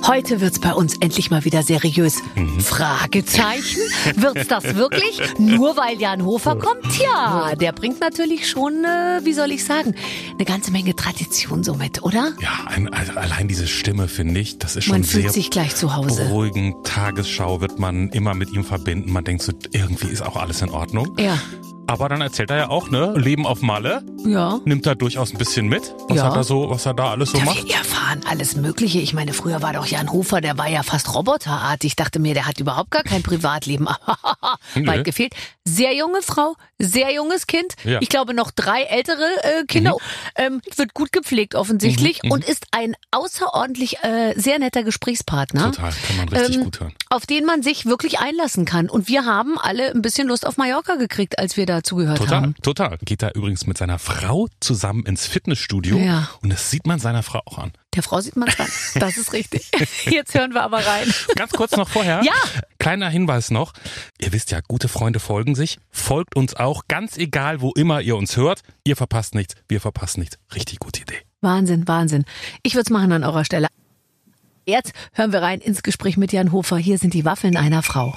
Heute wird's bei uns endlich mal wieder seriös. Fragezeichen? Wird's das wirklich? Nur weil Jan Hofer kommt? Tja, der bringt natürlich schon, wie soll ich sagen, eine ganze Menge Tradition so mit, oder? Ja, also allein diese Stimme, finde ich, das ist schon Man fühlt sehr sich gleich zu Hause. beruhigend. Tagesschau wird man immer mit ihm verbinden. Man denkt so, irgendwie ist auch alles in Ordnung. Ja. Aber dann erzählt er ja auch, ne, Leben auf Malle. Ja. Nimmt er durchaus ein bisschen mit, Ja. was er da alles so Ja, macht. wir erfahren alles Mögliche. Ich meine, früher war doch Jan Hofer, der war ja fast roboterartig. Ich dachte mir, der hat überhaupt gar kein Privatleben. Weit gefehlt. Sehr junge Frau, sehr junges Kind. Ja. Ich glaube noch 3 ältere Kinder. Wird gut gepflegt offensichtlich und ist ein außerordentlich sehr netter Gesprächspartner. Total, kann man richtig gut hören. Auf den man sich wirklich einlassen kann. Und wir haben alle ein bisschen Lust auf Mallorca gekriegt, als wir da zugehört haben. Total. Geht da übrigens mit seiner Frau zusammen ins Fitnessstudio. Ja. Und das sieht man seiner Frau auch an. Der Frau sieht man dran. Das ist richtig. Jetzt hören wir aber rein. Ganz kurz noch vorher. Ja. Kleiner Hinweis noch. Ihr wisst ja, gute Freunde folgen sich. Folgt uns auch, ganz egal, wo immer ihr uns hört. Ihr verpasst nichts, wir verpassen nichts. Richtig gute Idee. Wahnsinn, Wahnsinn. Ich würde es machen an eurer Stelle. Jetzt hören wir rein ins Gespräch mit Jan Hofer. Hier sind die Waffeln einer Frau.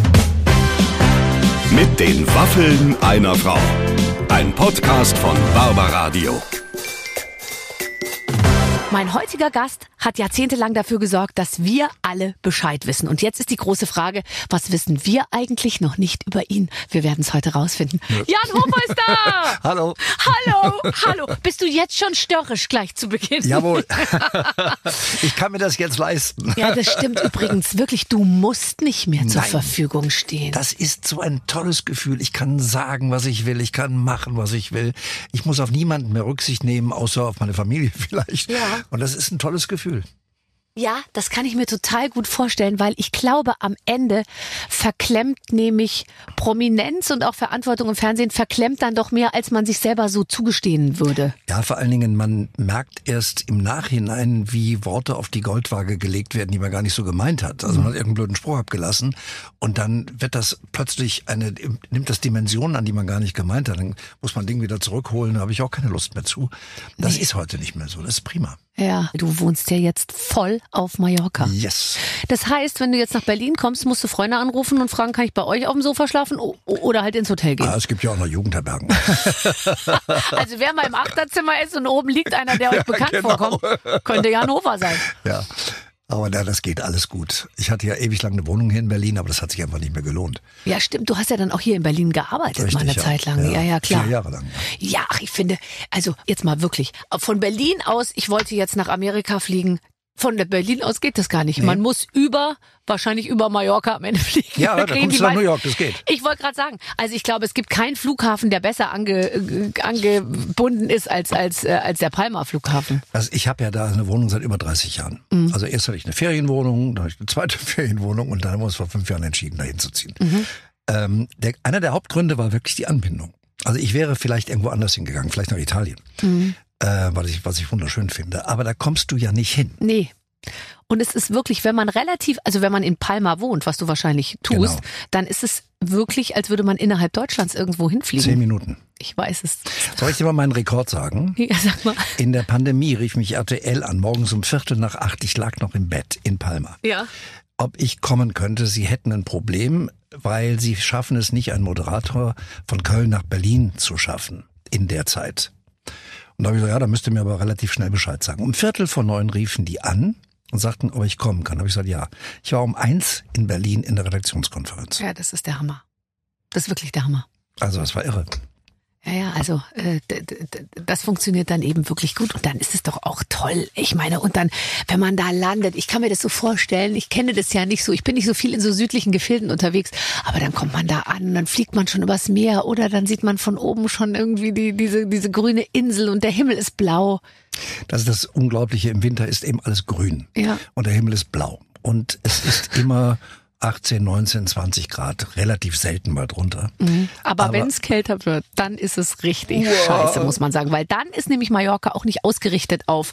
Mit den Waffeln einer Frau. Ein Podcast von Barbaradio. Mein heutiger Gast hat jahrzehntelang dafür gesorgt, dass wir alle Bescheid wissen. Und jetzt ist die große Frage, was wissen wir eigentlich noch nicht über ihn? Wir werden es heute rausfinden. Ja. Jan Hofer ist da! Hallo. Hallo. Bist du jetzt schon störrisch gleich zu Beginn? Jawohl. Ich kann mir das jetzt leisten. Ja, das stimmt übrigens wirklich. Du musst nicht mehr zur Verfügung stehen. Das ist so ein tolles Gefühl. Ich kann sagen, was ich will. Ich kann machen, was ich will. Ich muss auf niemanden mehr Rücksicht nehmen, außer auf meine Familie vielleicht. Ja. Und das ist ein tolles Gefühl. Ja, das kann ich mir total gut vorstellen, weil ich glaube, am Ende verklemmt nämlich Prominenz und auch Verantwortung im Fernsehen verklemmt dann doch mehr, als man sich selber so zugestehen würde. Ja, vor allen Dingen, man merkt erst im Nachhinein, wie Worte auf die Goldwaage gelegt werden, die man gar nicht so gemeint hat. Also man hat irgendeinen blöden Spruch abgelassen und dann wird das plötzlich nimmt das Dimensionen an, die man gar nicht gemeint hat. Dann muss man Ding wieder zurückholen, da habe ich auch keine Lust mehr zu. Das ist heute nicht mehr so, das ist prima. Ja, du wohnst ja jetzt voll auf Mallorca. Yes. Das heißt, wenn du jetzt nach Berlin kommst, musst du Freunde anrufen und fragen, kann ich bei euch auf dem Sofa schlafen oder halt ins Hotel gehen? Es gibt ja auch noch Jugendherbergen. Also wer mal im Achterzimmer ist und oben liegt einer, der euch bekannt vorkommt, könnte Jan Hofer sein. Ja. Aber das geht alles gut. Ich hatte ja ewig lang eine Wohnung hier in Berlin, aber das hat sich einfach nicht mehr gelohnt. Ja, stimmt. Du hast ja dann auch hier in Berlin gearbeitet, Richtig, mal eine Zeit lang. Ja, klar. 4 Jahre lang. Ja, ich finde, also jetzt mal wirklich, von Berlin aus, ich wollte jetzt nach Amerika fliegen. Von Berlin aus geht das gar nicht. Nee. Man muss wahrscheinlich über Mallorca am Ende fliegen. Ja, da kommst du nach New York, das geht. Ich wollte gerade sagen, also ich glaube, es gibt keinen Flughafen, der besser angebunden ist als der Palma Flughafen. Also ich habe ja da eine Wohnung seit über 30 Jahren. Also erst hatte ich eine Ferienwohnung, dann hatte ich eine zweite Ferienwohnung und dann haben wir uns vor 5 Jahren entschieden, dahin zu ziehen. Einer der Hauptgründe war wirklich die Anbindung. Also ich wäre vielleicht irgendwo anders hingegangen, vielleicht nach Italien. Was ich wunderschön finde. Aber da kommst du ja nicht hin. Nee. Und es ist wirklich, wenn man in Palma wohnt, was du wahrscheinlich tust, Genau. dann ist es wirklich, als würde man innerhalb Deutschlands irgendwo hinfliegen. 10 Minuten. Ich weiß es. Soll ich dir mal meinen Rekord sagen? Ja, sag mal. In der Pandemie rief mich RTL an, morgens um 7:45. Ich lag noch im Bett in Palma. Ja. Ob ich kommen könnte, sie hätten ein Problem, weil sie schaffen es nicht, einen Moderator von Köln nach Berlin zu schaffen in der Zeit. Und da habe ich gesagt, ja, da müsst ihr mir aber relativ schnell Bescheid sagen. Um 8:45 riefen die an und sagten, ob ich kommen kann. Da habe ich gesagt, ja. Ich war um 1 in Berlin in der Redaktionskonferenz. Ja, das ist der Hammer. Das ist wirklich der Hammer. Also das war irre. Ja, also das funktioniert dann eben wirklich gut und dann ist es doch auch toll. Ich meine, und dann, wenn man da landet, ich kann mir das so vorstellen, ich kenne das ja nicht so, ich bin nicht so viel in so südlichen Gefilden unterwegs, aber dann kommt man da an und dann fliegt man schon übers Meer oder dann sieht man von oben schon irgendwie diese grüne Insel und der Himmel ist blau. Das ist das Unglaubliche, im Winter ist eben alles grün. Ja. Und der Himmel ist blau. Und es ist immer 18, 19, 20 Grad, relativ selten mal drunter. Aber wenn es kälter wird, dann ist es richtig scheiße, muss man sagen. Weil dann ist nämlich Mallorca auch nicht ausgerichtet auf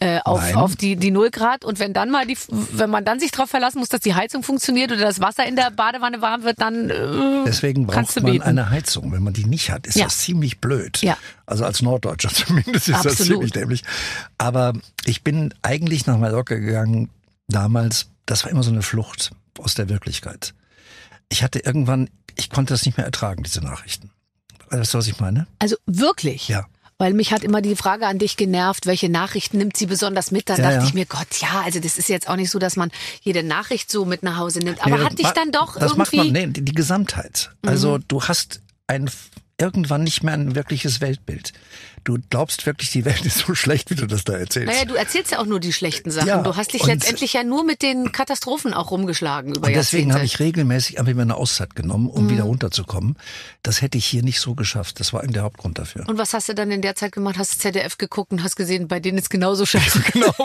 die 0 Grad. Und wenn man dann sich darauf verlassen muss, dass die Heizung funktioniert oder das Wasser in der Badewanne warm wird, dann deswegen braucht man eine Heizung. Wenn man die nicht hat, ist das ziemlich blöd. Ja. Also als Norddeutscher zumindest ist das ziemlich dämlich. Aber ich bin eigentlich nach Mallorca gegangen, damals, das war immer so eine Flucht aus der Wirklichkeit. Ich konnte das nicht mehr ertragen, diese Nachrichten. Weißt du, was ich meine? Also wirklich? Ja. Weil mich hat immer die Frage an dich genervt, welche Nachrichten nimmt sie besonders mit? Dann dachte ich mir, Gott, ja, also das ist jetzt auch nicht so, dass man jede Nachricht so mit nach Hause nimmt. Aber hat dich dann doch das irgendwie... Die Gesamtheit. Also du hast irgendwann nicht mehr ein wirkliches Weltbild. Du glaubst wirklich, die Welt ist so schlecht, wie du das da erzählst. Naja, du erzählst ja auch nur die schlechten Sachen. Ja, du hast dich letztendlich ja nur mit den Katastrophen auch rumgeschlagen über und deswegen Jahrzehnte. habe ich regelmäßig einfach mir eine Auszeit genommen, um wieder runterzukommen. Das hätte ich hier nicht so geschafft. Das war der Hauptgrund dafür. Und was hast du dann in der Zeit gemacht? Hast du ZDF geguckt und hast gesehen, bei denen ist genauso scheiße. Genau.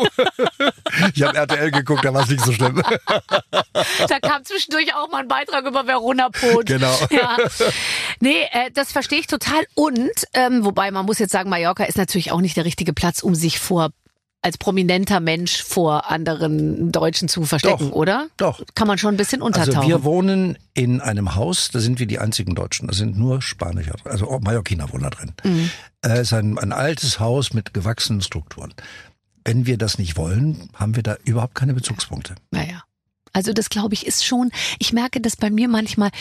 Ich habe RTL geguckt, da war es nicht so schlimm. Da kam zwischendurch auch mal ein Beitrag über Verona Pot. Genau. Ja. Nee, das verstehe ich total. Und, wobei man muss jetzt sagen, Mallorca ist natürlich auch nicht der richtige Platz, um sich als prominenter Mensch vor anderen Deutschen zu verstecken, Doch, oder? doch. Kann man schon ein bisschen untertauchen. Also wir wohnen in einem Haus, da sind wir die einzigen Deutschen. Da sind nur Spanischer, also auch Mallorquiner wohnen da drin. Es ist ein altes Haus mit gewachsenen Strukturen. Wenn wir das nicht wollen, haben wir da überhaupt keine Bezugspunkte. Naja. Also das, glaube ich, ist schon, ich merke das bei mir manchmal,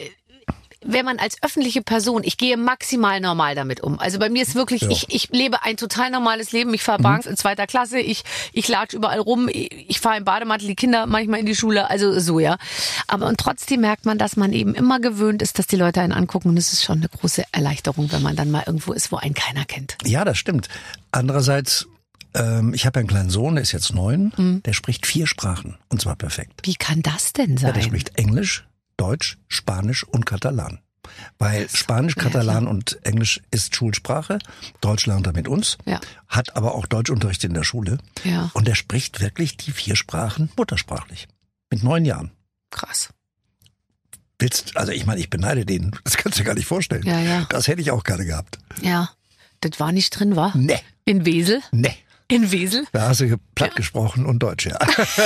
wenn man als öffentliche Person, ich gehe maximal normal damit um. Also bei mir ist wirklich, ich lebe ein total normales Leben. Ich fahre Bahn in 2. Klasse, ich latsch überall rum, ich fahre im Bademantel die Kinder manchmal in die Schule, also so, ja. Aber und trotzdem merkt man, dass man eben immer gewöhnt ist, dass die Leute einen angucken. Und es ist schon eine große Erleichterung, wenn man dann mal irgendwo ist, wo einen keiner kennt. Ja, das stimmt. Andererseits, ich habe einen kleinen Sohn, der ist jetzt 9, der spricht 4 Sprachen und zwar perfekt. Wie kann das denn sein? Ja, der spricht Englisch, Deutsch, Spanisch und Katalan. Weil Spanisch, Katalan und Englisch ist Schulsprache. Deutsch lernt er mit uns, hat aber auch Deutschunterricht in der Schule. Ja. Und er spricht wirklich die 4 Sprachen muttersprachlich. Mit 9 Jahren. Krass. Also ich meine, ich beneide den. Das kannst du dir gar nicht vorstellen. Ja, ja. Das hätte ich auch gerne gehabt. Ja. Das war nicht drin, war? Nee. In Wesel? Nee. In Wesel? Da hast du platt gesprochen und Deutsch, ja.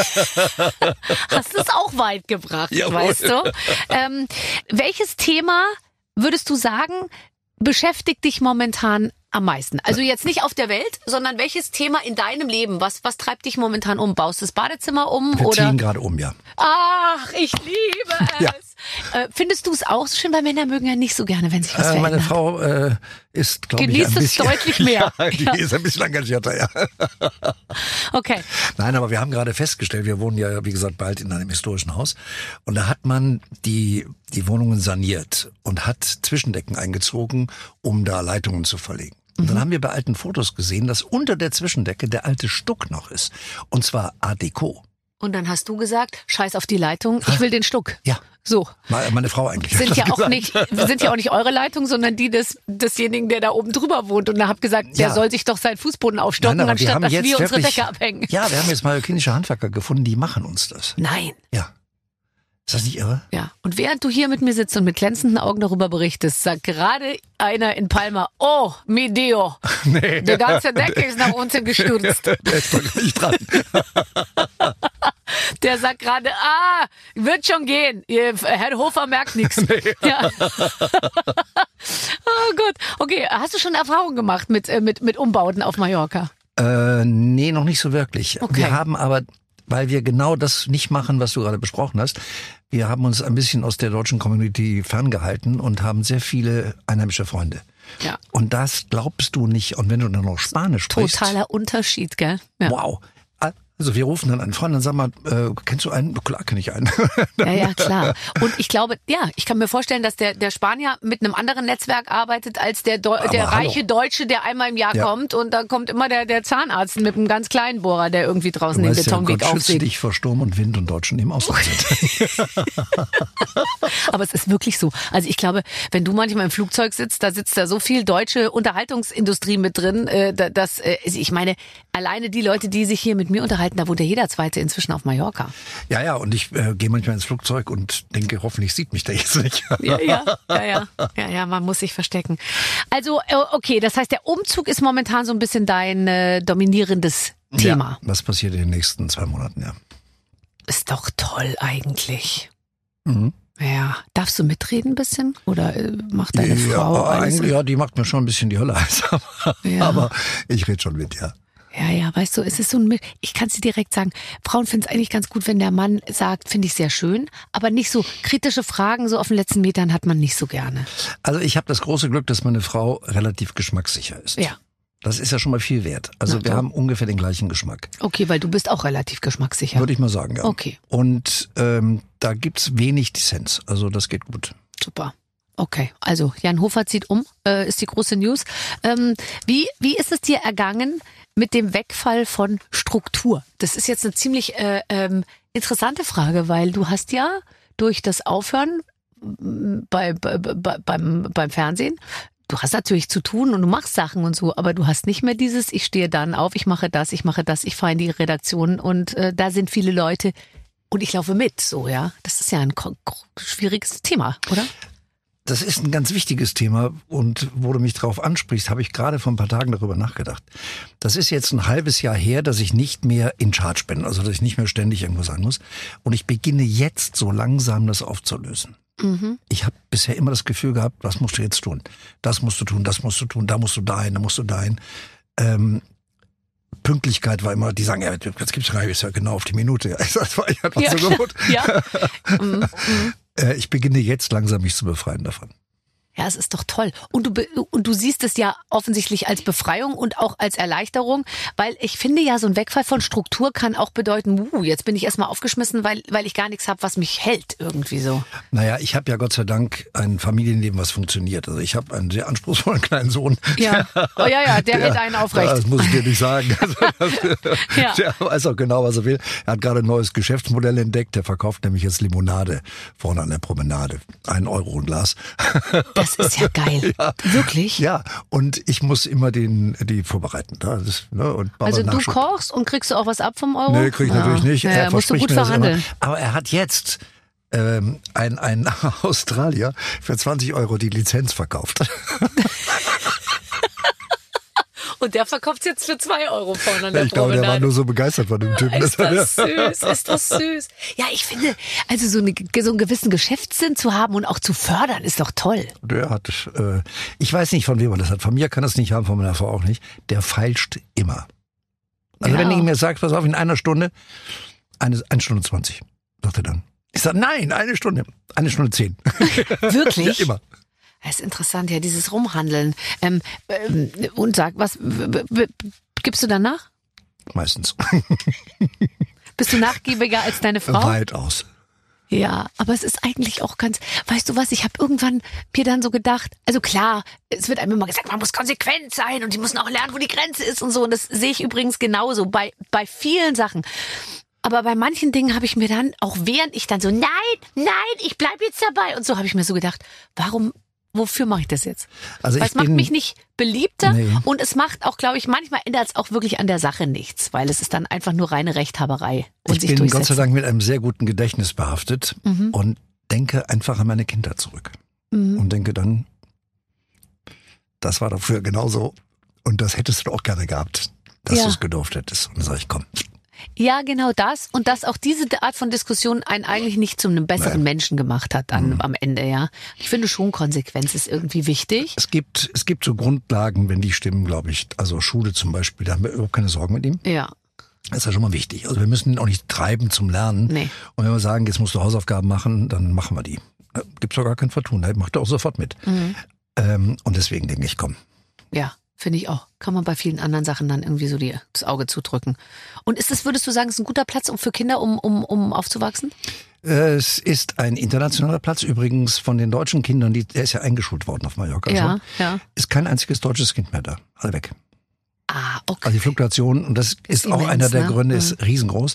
Hast es auch weit gebracht, Jawohl. weißt du? Welches Thema, würdest du sagen, beschäftigt dich momentan am meisten? Also jetzt nicht auf der Welt, sondern welches Thema in deinem Leben? Was treibt dich momentan um? Baust du das Badezimmer um? Wir oder? ziehen gerade um, ja. Ach, ich liebe es. Ja. Findest du es auch so schön? Weil Männer mögen ja nicht so gerne, wenn sich was verändert. Meine Frau ist, glaube ich, Genießt ein es bisschen... deutlich mehr. Ja, die ist ein bisschen engagierter, ja. Okay. Nein, aber wir haben gerade festgestellt, wir wohnen ja, wie gesagt, bald in einem historischen Haus. Und da hat man die Wohnungen saniert und hat Zwischendecken eingezogen, um da Leitungen zu verlegen. Und dann haben wir bei alten Fotos gesehen, dass unter der Zwischendecke der alte Stuck noch ist. Und zwar Art Deco. Und dann hast du gesagt, scheiß auf die Leitung, ich will den Stuck. Ja. So. Meine Frau eigentlich. Sind ja auch nicht eure Leitung, sondern die desjenigen, der da oben drüber wohnt. Und da hab gesagt, der soll sich doch seinen Fußboden aufstocken, Nein, anstatt dass wir unsere wirklich, Decke abhängen. Ja, wir haben jetzt mallorquinische Handwerker gefunden, die machen uns das. Nein. Ja. Ist das nicht irre? Ja. Und während du hier mit mir sitzt und mit glänzenden Augen darüber berichtest, sagt gerade einer in Palma, oh, mi Dio, Nee. die ganze Decke ist nach unten gestürzt. Der ist doch nicht dran. Der sagt gerade, wird schon gehen. Herr Hofer merkt nichts. Nee. Ja. Oh Gott. Okay, hast du schon Erfahrung gemacht mit Umbauten auf Mallorca? Nee, noch nicht so wirklich. Okay. Wir haben aber, weil wir genau das nicht machen, was du gerade besprochen hast, wir haben uns ein bisschen aus der deutschen Community ferngehalten und haben sehr viele einheimische Freunde. Ja. Und das glaubst du nicht. Und wenn du dann noch Spanisch sprichst. Totaler Unterschied, gell? Ja. Wow. Also wir rufen dann einen Freund und sagen mal, kennst du einen? Klar kenne ich einen. Ja, klar. Und ich glaube, ich kann mir vorstellen, dass der Spanier mit einem anderen Netzwerk arbeitet als der reiche Deutsche, der einmal im Jahr kommt. Und da kommt immer der Zahnarzt mit einem ganz kleinen Bohrer, der irgendwie draußen den Betonweg Gott schütze aufsieht. dich vor Sturm und Wind und Deutschen im Ausland sind. Aber es ist wirklich so. Also ich glaube, wenn du manchmal im Flugzeug sitzt, da sitzt da so viel deutsche Unterhaltungsindustrie mit drin, dass ich meine, alleine die Leute, die sich hier mit mir unterhalten, da wohnt ja jeder Zweite inzwischen auf Mallorca. Ja, und ich gehe manchmal ins Flugzeug und denke, hoffentlich sieht mich der jetzt nicht. Ja, man muss sich verstecken. Also, okay, das heißt, der Umzug ist momentan so ein bisschen dein dominierendes Thema. Ja, was passiert in den nächsten 2 Monaten, ja. Ist doch toll eigentlich. Mhm. Ja, darfst du mitreden ein bisschen? Oder macht deine Frau alles? Ja, die macht mir schon ein bisschen die Hölle heiß. Ja. Aber ich rede schon mit, ja. Ja, weißt du, es ist so ich kann es dir direkt sagen, Frauen finden es eigentlich ganz gut, wenn der Mann sagt, finde ich sehr schön, aber nicht so kritische Fragen so auf den letzten Metern hat man nicht so gerne. Also ich habe das große Glück, dass meine Frau relativ geschmackssicher ist. Ja. Das ist ja schon mal viel wert. Also wir haben ungefähr den gleichen Geschmack. Okay, weil du bist auch relativ geschmackssicher. Würde ich mal sagen, ja. Okay. Und da gibt's wenig Dissens. Also das geht gut. Super. Okay, also Jan Hofer zieht um, ist die große News. Wie ist es dir ergangen mit dem Wegfall von Struktur? Das ist jetzt eine ziemlich interessante Frage, weil du hast ja durch das Aufhören beim Fernsehen, du hast natürlich zu tun und du machst Sachen und so, aber du hast nicht mehr dieses, ich stehe dann auf, ich mache das, ich fahre in die Redaktion und da sind viele Leute und ich laufe mit, so, ja. Das ist ja ein schwieriges Thema, oder? Das ist ein ganz wichtiges Thema und wo du mich drauf ansprichst, habe ich gerade vor ein paar Tagen darüber nachgedacht. Das ist jetzt ein halbes Jahr her, dass ich nicht mehr in Charge bin, also dass ich nicht mehr ständig irgendwo sein muss. Und ich beginne jetzt so langsam das aufzulösen. Mhm. Ich habe bisher immer das Gefühl gehabt, was musst du jetzt tun? Das musst du tun, das musst du tun, da musst du dahin, da musst du dahin. Pünktlichkeit war immer, die sagen, ja, jetzt gibt's rein, ist ja genau auf die Minute. Das war ich einfach so gewohnt. Ja. Ich beginne jetzt langsam mich zu befreien davon. Ja, es ist doch toll. Und du siehst es ja offensichtlich als Befreiung und auch als Erleichterung, weil ich finde ja, so ein Wegfall von Struktur kann auch bedeuten, jetzt bin ich erstmal aufgeschmissen, weil ich gar nichts habe, was mich hält irgendwie so. Naja, ich habe ja Gott sei Dank ein Familienleben, was funktioniert. Also ich habe einen sehr anspruchsvollen kleinen Sohn. Ja, der hält einen aufrecht. Das muss ich dir nicht sagen. Also der weiß auch genau, was er will. Er hat gerade ein neues Geschäftsmodell entdeckt. Der verkauft nämlich jetzt Limonade vorne an der Promenade. 1 Euro ein Glas. Das ist ja geil. Ja. Wirklich? Ja, und ich muss immer die vorbereiten. Und also du kochst und kriegst du auch was ab vom Euro? Nee, krieg ich natürlich nicht. Ja, musst du gut verhandeln. Aber er hat jetzt ein Australier für 20 Euro die Lizenz verkauft. Und der verkauft jetzt für 2 Euro vorne an der Promenade. Ich glaube, der war nur so begeistert von dem Typen. Ist das süß. Ja, ich finde, also so einen gewissen Geschäftssinn zu haben und auch zu fördern, ist doch toll. Der hat, ich weiß nicht, von wem er das hat. Von mir kann er es nicht haben, von meiner Frau auch nicht. Der feilscht immer. Also wenn ich mir sagt, pass auf, in einer Stunde, 1 Stunde 20, sagt er dann. Ich sage, nein, 1 Stunde 10. Wirklich? Ja, immer. Das ist interessant, ja, dieses Rumhandeln. Und sag, was gibst du danach? Meistens. Bist du nachgiebiger als deine Frau? Weitaus. Ja, aber es ist eigentlich auch ganz, weißt du was, ich habe irgendwann mir dann so gedacht, also klar, es wird einem immer gesagt, man muss konsequent sein und die müssen auch lernen, wo die Grenze ist und so. Und das sehe ich übrigens genauso bei vielen Sachen. Aber bei manchen Dingen habe ich mir dann, auch während ich dann so, nein, ich bleib jetzt dabei. Und so habe ich mir so gedacht, wofür mache ich das jetzt? Also weil es macht mich nicht beliebter und es macht auch, glaube ich, manchmal ändert es auch wirklich an der Sache nichts, weil es ist dann einfach nur reine Rechthaberei und sich durchsetzen. Ich bin Gott sei Dank mit einem sehr guten Gedächtnis behaftet und denke einfach an meine Kinder zurück. Und denke dann, das war doch früher genauso und das hättest du auch gerne gehabt, dass du es gedurft hättest. Und dann sage ich, komm. Ja, genau das. Und dass auch diese Art von Diskussion einen eigentlich nicht zu einem besseren Menschen gemacht hat am Ende, ja. Ich finde schon, Konsequenz ist irgendwie wichtig. Es gibt so Grundlagen, wenn die stimmen, glaube ich. Also Schule zum Beispiel, da haben wir überhaupt keine Sorgen mit ihm. Ja. Das ist ja schon mal wichtig. Also wir müssen ihn auch nicht treiben zum Lernen. Nee. Und wenn wir sagen, jetzt musst du Hausaufgaben machen, dann machen wir die. Da gibt's doch gar kein Vertun. Da macht er auch sofort mit. Und deswegen denke ich, komm. Ja. Finde ich auch. Kann man bei vielen anderen Sachen dann irgendwie so das Auge zudrücken. Und würdest du sagen, ist ein guter Platz für Kinder, um aufzuwachsen? Es ist ein internationaler Platz. Übrigens von den deutschen Kindern, der ist ja eingeschult worden auf Mallorca schon. Ja. Ist kein einziges deutsches Kind mehr da. Alle weg. Ah, okay. Also die Fluktuation, und das ist auch immens, einer der Gründe, ist riesengroß.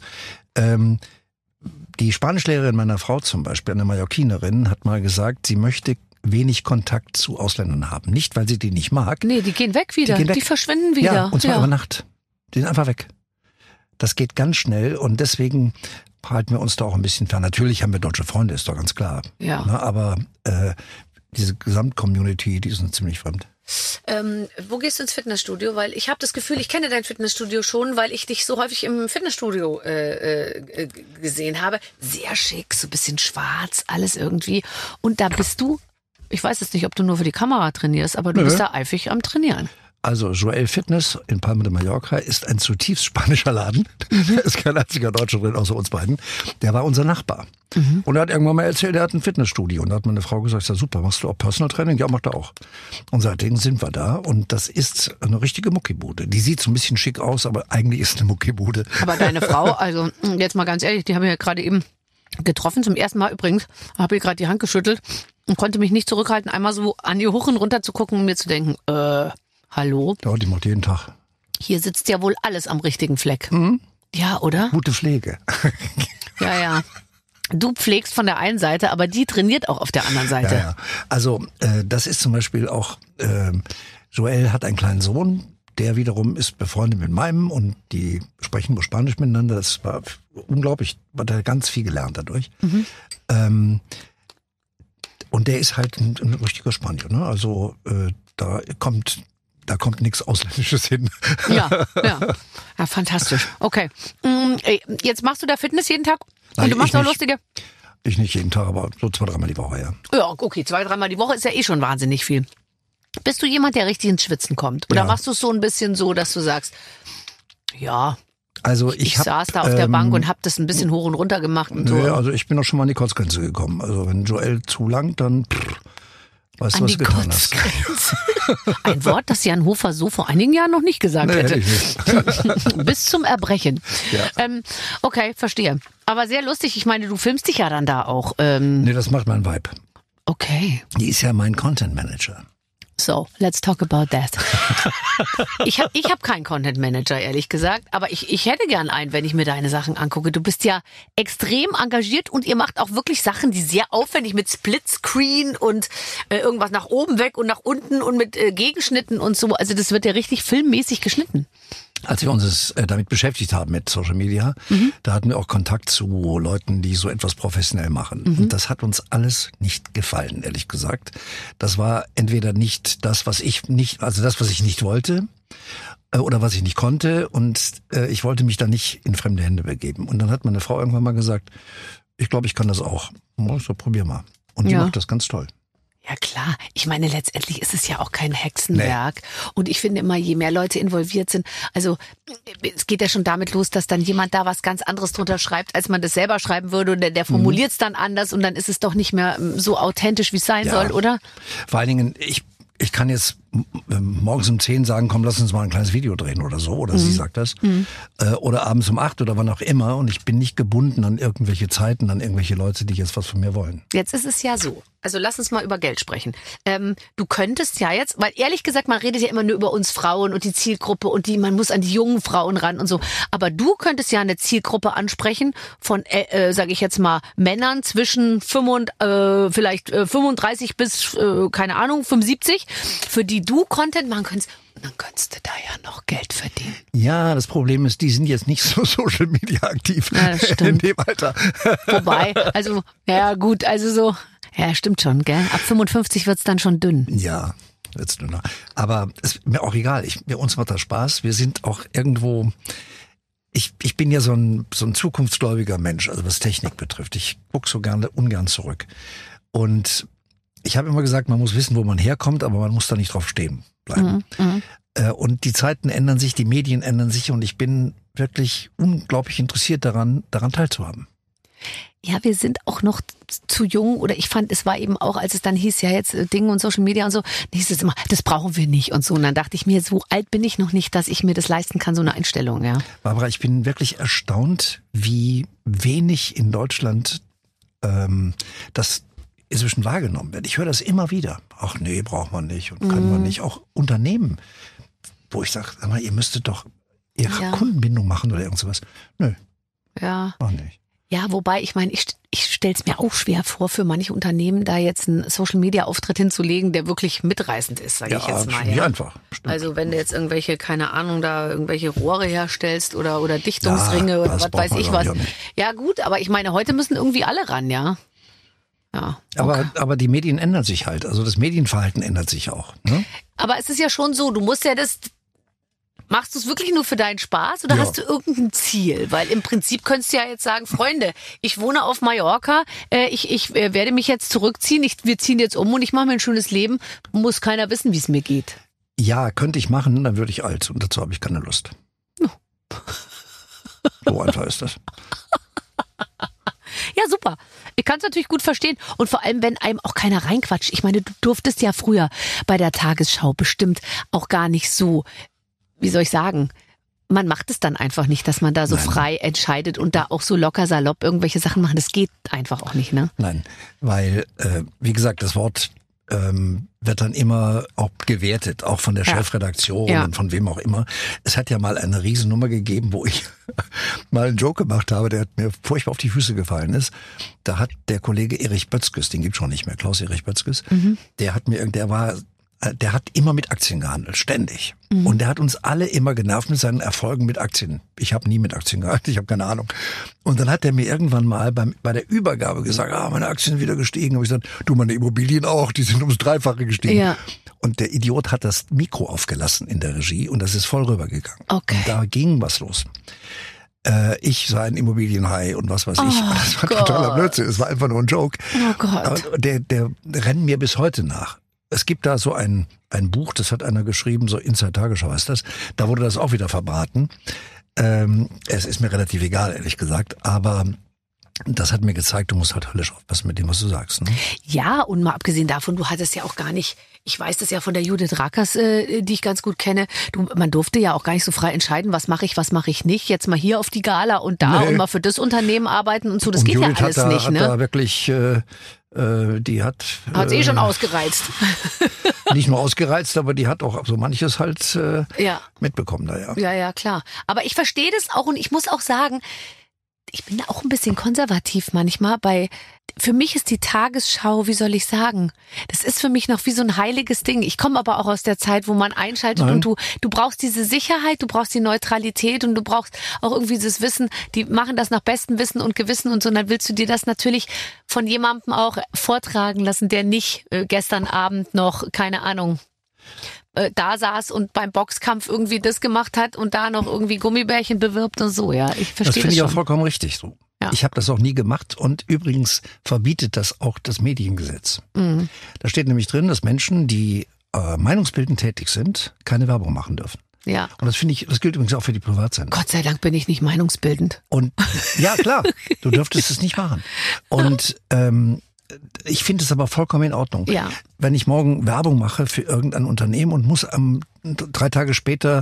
Die Spanischlehrerin meiner Frau zum Beispiel, eine Mallorquinerin, hat mal gesagt, sie möchte wenig Kontakt zu Ausländern haben. Nicht, weil sie die nicht mag. Nee, die gehen weg wieder. Die verschwinden wieder. Ja, und zwar über Nacht. Die sind einfach weg. Das geht ganz schnell und deswegen halten wir uns da auch ein bisschen fern. Natürlich haben wir deutsche Freunde, ist doch ganz klar. Ja. Na, aber diese Gesamtcommunity, die ist uns ziemlich fremd. Wo gehst du ins Fitnessstudio? Weil ich habe das Gefühl, ich kenne dein Fitnessstudio schon, weil ich dich so häufig im Fitnessstudio gesehen habe. Sehr schick, so ein bisschen schwarz, alles irgendwie. Und da bist du, ich weiß jetzt nicht, ob du nur für die Kamera trainierst, aber du bist da eifrig am Trainieren. Also Joel Fitness in Palma de Mallorca ist ein zutiefst spanischer Laden. Da ist kein einziger Deutscher drin, außer uns beiden. Der war unser Nachbar. Und er hat irgendwann mal erzählt, er hat ein Fitnessstudio. Und da hat meine Frau gesagt, ja super, machst du auch Personal Training? Ja, macht er auch. Und seitdem sind wir da. Und das ist eine richtige Muckibude. Die sieht so ein bisschen schick aus, aber eigentlich ist eine Muckibude. Aber deine Frau, also jetzt mal ganz ehrlich, die haben wir ja gerade eben getroffen, zum ersten Mal übrigens, habe ihr gerade die Hand geschüttelt und konnte mich nicht zurückhalten, einmal so an ihr hoch und runter zu gucken und mir zu denken, hallo? Ja, die macht jeden Tag. Hier sitzt ja wohl alles am richtigen Fleck. Ja, oder? Gute Pflege. Ja. Du pflegst von der einen Seite, aber die trainiert auch auf der anderen Seite. Ja. Also das ist zum Beispiel auch, Joel hat einen kleinen Sohn, der wiederum ist befreundet mit meinem und die sprechen nur Spanisch miteinander. Das war unglaublich, hat er ganz viel gelernt dadurch. Und der ist halt ein richtiger Spanier, ne? Also da kommt nichts Ausländisches hin. Ja, fantastisch. Okay, jetzt machst du da Fitness jeden Tag? Und Nein, du machst auch nicht. lustige... Ich nicht jeden Tag, aber so 2-3 Mal die Woche, ja. Ja, okay, 2-3 Mal die Woche ist ja eh schon wahnsinnig viel. Bist du jemand, der richtig ins Schwitzen kommt? Oder Ja. machst du es so ein bisschen so, dass du sagst, ja, Also ich saß da auf der Bank und hab das ein bisschen hoch und runter gemacht und so. Nee, also ich bin auch schon mal an die Kotzgrenze gekommen. Also wenn Joel zu lang, dann weißt du, An was die du getan hast. Kotzgrenze. Ein Wort, das Jan Hofer so vor einigen Jahren noch nicht gesagt Nee, hätte. hätte ich nicht. Bis zum Erbrechen. Ja. Okay, verstehe. Aber sehr lustig. Ich meine, du filmst dich ja dann da auch. Nee, das macht mein Vibe. Okay. Die ist ja mein Content Manager. So, let's talk about that. Ich hab keinen Content Manager, ehrlich gesagt, aber ich hätte gern einen, wenn ich mir deine Sachen angucke. Du bist ja extrem engagiert und ihr macht auch wirklich Sachen, die sehr aufwendig mit Splitscreen und irgendwas nach oben weg und nach unten und mit Gegenschnitten und so. Also das wird ja richtig filmmäßig geschnitten. Als wir uns damit beschäftigt haben mit Social Media, da hatten wir auch Kontakt zu Leuten, die so etwas professionell machen. Und das hat uns alles nicht gefallen, ehrlich gesagt. Das war entweder nicht das, was ich nicht wollte, oder was ich nicht konnte. Und ich wollte mich da nicht in fremde Hände begeben. Und dann hat meine Frau irgendwann mal gesagt, ich glaube, ich kann das auch. So, probier mal. Und die macht das ganz toll. Ja klar, ich meine, letztendlich ist es ja auch kein Hexenwerk. Nee. Und ich finde immer, je mehr Leute involviert sind, also es geht ja schon damit los, dass dann jemand da was ganz anderes drunter schreibt, als man das selber schreiben würde. Und der formuliert es dann anders und dann ist es doch nicht mehr so authentisch, wie es sein soll, oder? Vor allen Dingen, ich kann jetzt morgens um 10 sagen, komm, lass uns mal ein kleines Video drehen oder so. Oder sie sagt das. Oder abends um 8 oder wann auch immer. Und ich bin nicht gebunden an irgendwelche Zeiten, an irgendwelche Leute, die jetzt was von mir wollen. Jetzt ist es ja so. Also lass uns mal über Geld sprechen. Du könntest ja jetzt, weil ehrlich gesagt, man redet ja immer nur über uns Frauen und die Zielgruppe und man muss an die jungen Frauen ran und so. Aber du könntest ja eine Zielgruppe ansprechen von, sage ich jetzt mal, Männern zwischen 35 bis, keine Ahnung, 75, für die du Content machen könntest. Und dann könntest du da ja noch Geld verdienen. Ja, das Problem ist, die sind jetzt nicht so Social Media aktiv Ja, das stimmt. in dem Alter. Wobei, also, ja gut, also so, ja, stimmt schon, gell? Ab 55 wird's dann schon dünn. Ja, wird's dünner. Aber es ist mir auch egal. Uns macht das Spaß. Wir sind auch irgendwo. Ich bin ja so ein zukunftsgläubiger Mensch, also was Technik betrifft. Ich gucke so ungern zurück. Und ich habe immer gesagt, man muss wissen, wo man herkommt, aber man muss da nicht drauf stehen bleiben. Und die Zeiten ändern sich, die Medien ändern sich und ich bin wirklich unglaublich interessiert daran teilzuhaben. Ja, wir sind auch noch zu jung oder ich fand, es war eben auch, als es dann hieß, ja jetzt Dinge und Social Media und so, hieß es immer, das brauchen wir nicht und so. Und dann dachte ich mir, so alt bin ich noch nicht, dass ich mir das leisten kann, so eine Einstellung, ja. Barbara, ich bin wirklich erstaunt, wie wenig in Deutschland das inzwischen wahrgenommen wird. Ich höre das immer wieder. Ach nee, braucht man nicht und kann man nicht. Auch Unternehmen, wo ich sage, sag mal, ihr müsstet doch ihre Kundenbindung machen oder irgend sowas. Nö, Ja. auch nicht. Ja, wobei, ich meine, ich stell's mir auch schwer vor, für manche Unternehmen da jetzt einen Social-Media-Auftritt hinzulegen, der wirklich mitreißend ist, sage ich jetzt mal. Nicht einfach. Stimmt. Also wenn du jetzt irgendwelche, keine Ahnung, da irgendwelche Rohre herstellst oder Dichtungsringe Ja, oder das was braucht weiß man ich doch was. auch nicht. Ja gut, aber ich meine, heute müssen irgendwie alle ran, ja. Ja. Okay. Aber die Medien ändern sich halt. Also das Medienverhalten ändert sich auch. Ne? Aber es ist ja schon so, du musst ja machst du es wirklich nur für deinen Spaß oder Ja. hast du irgendein Ziel? Weil im Prinzip könntest du ja jetzt sagen, Freunde, ich wohne auf Mallorca, ich werde mich jetzt zurückziehen, wir ziehen jetzt um und ich mache mir ein schönes Leben, muss keiner wissen, wie es mir geht. Ja, könnte ich machen, dann würde ich alt und dazu habe ich keine Lust. So einfach ist das. Ja, super. Ich kann es natürlich gut verstehen. Und vor allem, wenn einem auch keiner reinquatscht. Ich meine, du durftest ja früher bei der Tagesschau bestimmt auch gar nicht so, wie soll ich sagen, man macht es dann einfach nicht, dass man da so frei entscheidet und da auch so locker salopp irgendwelche Sachen machen. Das geht einfach auch nicht, ne? Nein, weil, wie gesagt, das Wort wird dann immer auch gewertet, auch von der Chefredaktion und von wem auch immer. Es hat ja mal eine Riesennummer gegeben, wo ich mal einen Joke gemacht habe, der mir furchtbar auf die Füße gefallen ist. Da hat der Kollege Erich Bötzkes, den gibt's schon nicht mehr, Klaus-Erich Bötzkes, der hat immer mit Aktien gehandelt, ständig. Und der hat uns alle immer genervt mit seinen Erfolgen mit Aktien. Ich habe nie mit Aktien gehandelt, ich habe keine Ahnung. Und dann hat er mir irgendwann mal bei der Übergabe gesagt, meine Aktien sind wieder gestiegen. Und ich gesagt, du, meine Immobilien auch, die sind ums 3-fache gestiegen. Ja. Und der Idiot hat das Mikro aufgelassen in der Regie und das ist voll rübergegangen. Okay. Und da ging was los. Ich sei ein Immobilienhai und was weiß ich. Das war totaler Blödsinn, es war einfach nur ein Joke. Oh Gott. Aber der rennt mir bis heute nach. Es gibt da so ein Buch, das hat einer geschrieben, so Inside Tagesschau heißt das. Da wurde das auch wieder verbraten. Es ist mir relativ egal, ehrlich gesagt. Aber das hat mir gezeigt, du musst halt höllisch aufpassen mit dem, was du sagst. Ne? Ja, und mal abgesehen davon, du hattest ja auch gar nicht, ich weiß das ja von der Judith Rakers, die ich ganz gut kenne, man durfte ja auch gar nicht so frei entscheiden, was mache ich nicht. Jetzt mal hier auf die Gala und da und mal für das Unternehmen arbeiten und so. Das und geht Judith ja alles nicht. Ne? Hat da wirklich... die hat sie schon ausgereizt. Nicht nur ausgereizt, aber die hat auch so manches halt mitbekommen. Ja, klar. Aber ich verstehe das auch und ich muss auch sagen, ich bin da auch ein bisschen konservativ manchmal. Für mich ist die Tagesschau, wie soll ich sagen, das ist für mich noch wie so ein heiliges Ding. Ich komme aber auch aus der Zeit, wo man einschaltet und du brauchst diese Sicherheit, du brauchst die Neutralität und du brauchst auch irgendwie dieses Wissen, die machen das nach bestem Wissen und Gewissen und so. Und dann willst du dir das natürlich von jemandem auch vortragen lassen, der nicht gestern Abend noch, keine Ahnung, da saß und beim Boxkampf irgendwie das gemacht hat und da noch irgendwie Gummibärchen bewirbt und so, ja. Ich verstehe das finde ich schon. Auch vollkommen richtig so. Ja. Ich habe das auch nie gemacht und übrigens verbietet das auch das Mediengesetz. Mhm. Da steht nämlich drin, dass Menschen, die meinungsbildend tätig sind, keine Werbung machen dürfen. Ja. Und das gilt übrigens auch für die Privatsender. Gott sei Dank bin ich nicht meinungsbildend. Und ja, klar, du dürftest es nicht machen. Und ich finde es aber vollkommen in Ordnung. Ja. Wenn ich morgen Werbung mache für irgendein Unternehmen und muss 3 Tage später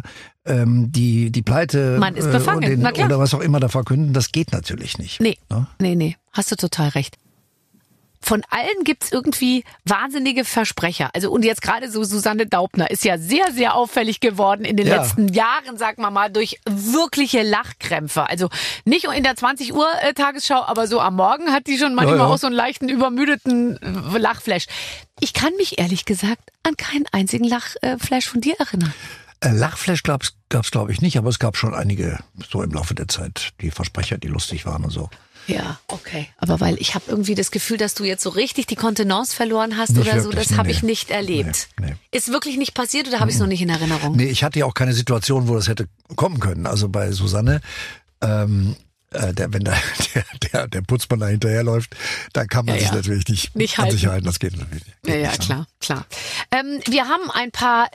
die Pleite man ist befangen. Oder was auch immer da verkünden, das geht natürlich nicht. Nee, ja? Nee, hast du total recht. Von allen gibt's irgendwie wahnsinnige Versprecher. Also und jetzt gerade so Susanne Daubner ist ja sehr, sehr auffällig geworden in den letzten Jahren, sagen wir mal, durch wirkliche Lachkrämpfe. Also nicht in der 20 Uhr Tagesschau, aber so am Morgen hat die schon manchmal auch so einen leichten übermüdeten Lachflash. Ich kann mich ehrlich gesagt an keinen einzigen Lachflash von dir erinnern. Lachflash gab's glaube ich nicht, aber es gab schon einige so im Laufe der Zeit, die Versprecher, die lustig waren und so. Ja, okay. Aber weil ich habe irgendwie das Gefühl, dass du jetzt so richtig die Kontenance verloren hast nicht oder wirklich, so, das habe ich nicht erlebt. Nee. Ist wirklich nicht passiert oder habe ich es noch nicht in Erinnerung? Nee, ich hatte ja auch keine Situation, wo das hätte kommen können. Also bei Susanne, wenn der Putzmann da hinterherläuft, dann kann man sich natürlich nicht an sich halten. Das geht natürlich nicht. Ja, klar. Wir haben ein paar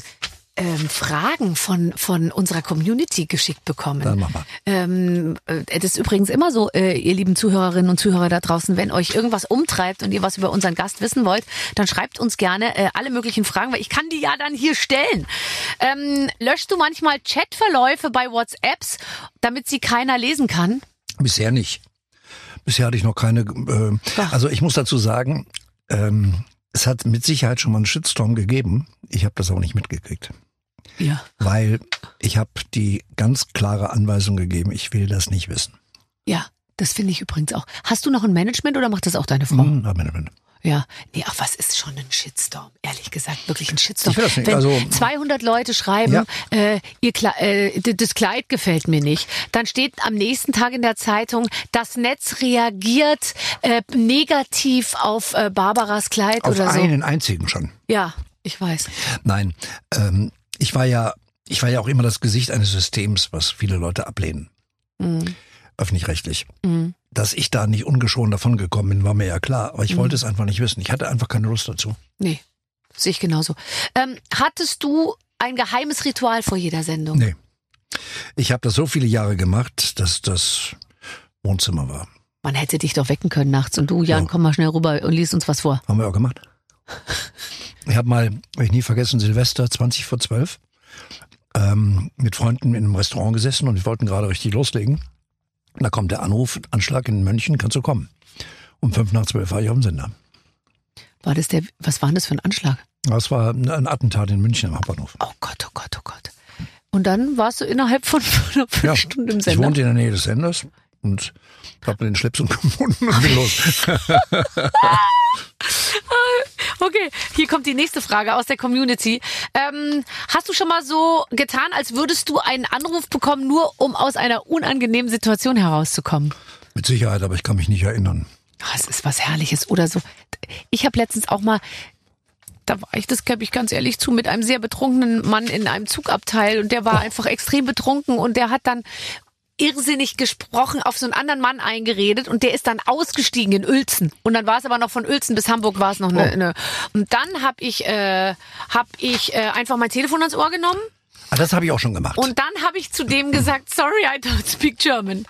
Fragen von unserer Community geschickt bekommen. Dann mach mal. Das ist übrigens immer so, ihr lieben Zuhörerinnen und Zuhörer da draußen, wenn euch irgendwas umtreibt und ihr was über unseren Gast wissen wollt, dann schreibt uns gerne alle möglichen Fragen, weil ich kann die ja dann hier stellen. Löschst du manchmal Chatverläufe bei WhatsApps, damit sie keiner lesen kann? Bisher nicht. Bisher hatte ich noch keine. Also ich muss dazu sagen, es hat mit Sicherheit schon mal einen Shitstorm gegeben. Ich habe das auch nicht mitgekriegt. Ja. Weil ich habe die ganz klare Anweisung gegeben, ich will das nicht wissen. Ja, das finde ich übrigens auch. Hast du noch ein Management oder macht das auch deine Frau? Management. Ja, nee, ach, was ist schon ein Shitstorm? Ehrlich gesagt, wirklich ein Shitstorm. Ich will das nicht. Wenn also 200 Leute schreiben, das Kleid gefällt mir nicht, dann steht am nächsten Tag in der Zeitung, das Netz reagiert negativ auf Barbaras Kleid auf oder so. Auf einen einzigen schon. Ja, ich weiß. Nein, ich war ja auch immer das Gesicht eines Systems, was viele Leute ablehnen. Mhm. Öffentlich-rechtlich. Mhm. Dass ich da nicht ungeschoren davon gekommen bin, war mir ja klar. Aber ich wollte es einfach nicht wissen. Ich hatte einfach keine Lust dazu. Nee. sehe ich genauso. Hattest du ein geheimes Ritual vor jeder Sendung? Nee. Ich habe das so viele Jahre gemacht, dass das Wohnzimmer war. Man hätte dich doch wecken können nachts und du, Jan, komm mal schnell rüber und lies uns was vor. Haben wir auch gemacht. Ich habe mal, werde ich nie vergessen, Silvester 20 vor 12, mit Freunden in einem Restaurant gesessen und wir wollten gerade richtig loslegen. Da kommt der Anruf, Anschlag in München, kannst du kommen? Um 5 nach 12 war ich auf dem Sender. Was war denn das für ein Anschlag? Das war ein Attentat in München am Hauptbahnhof. Oh Gott, oh Gott, oh Gott. Und dann warst du innerhalb von 5 Stunden im Sender? Ich wohnte in der Nähe des Senders und habe mir den Schlips gebunden und bin los. Okay, hier kommt die nächste Frage aus der Community. Hast du schon mal so getan, als würdest du einen Anruf bekommen, nur um aus einer unangenehmen Situation herauszukommen? Mit Sicherheit, aber ich kann mich nicht erinnern. Es ist was Herrliches oder so. Ich habe letztens auch mal, da war ich, das gebe ich ganz ehrlich zu, mit einem sehr betrunkenen Mann in einem Zugabteil und der war einfach extrem betrunken und der hat dann irrsinnig gesprochen, auf so einen anderen Mann eingeredet und der ist dann ausgestiegen in Uelzen. Und dann war es aber noch von Uelzen bis Hamburg war es noch eine. Und dann habe ich einfach mein Telefon ans Ohr genommen. Ah, das habe ich auch schon gemacht. Und dann habe ich zu dem gesagt, sorry, I don't speak German.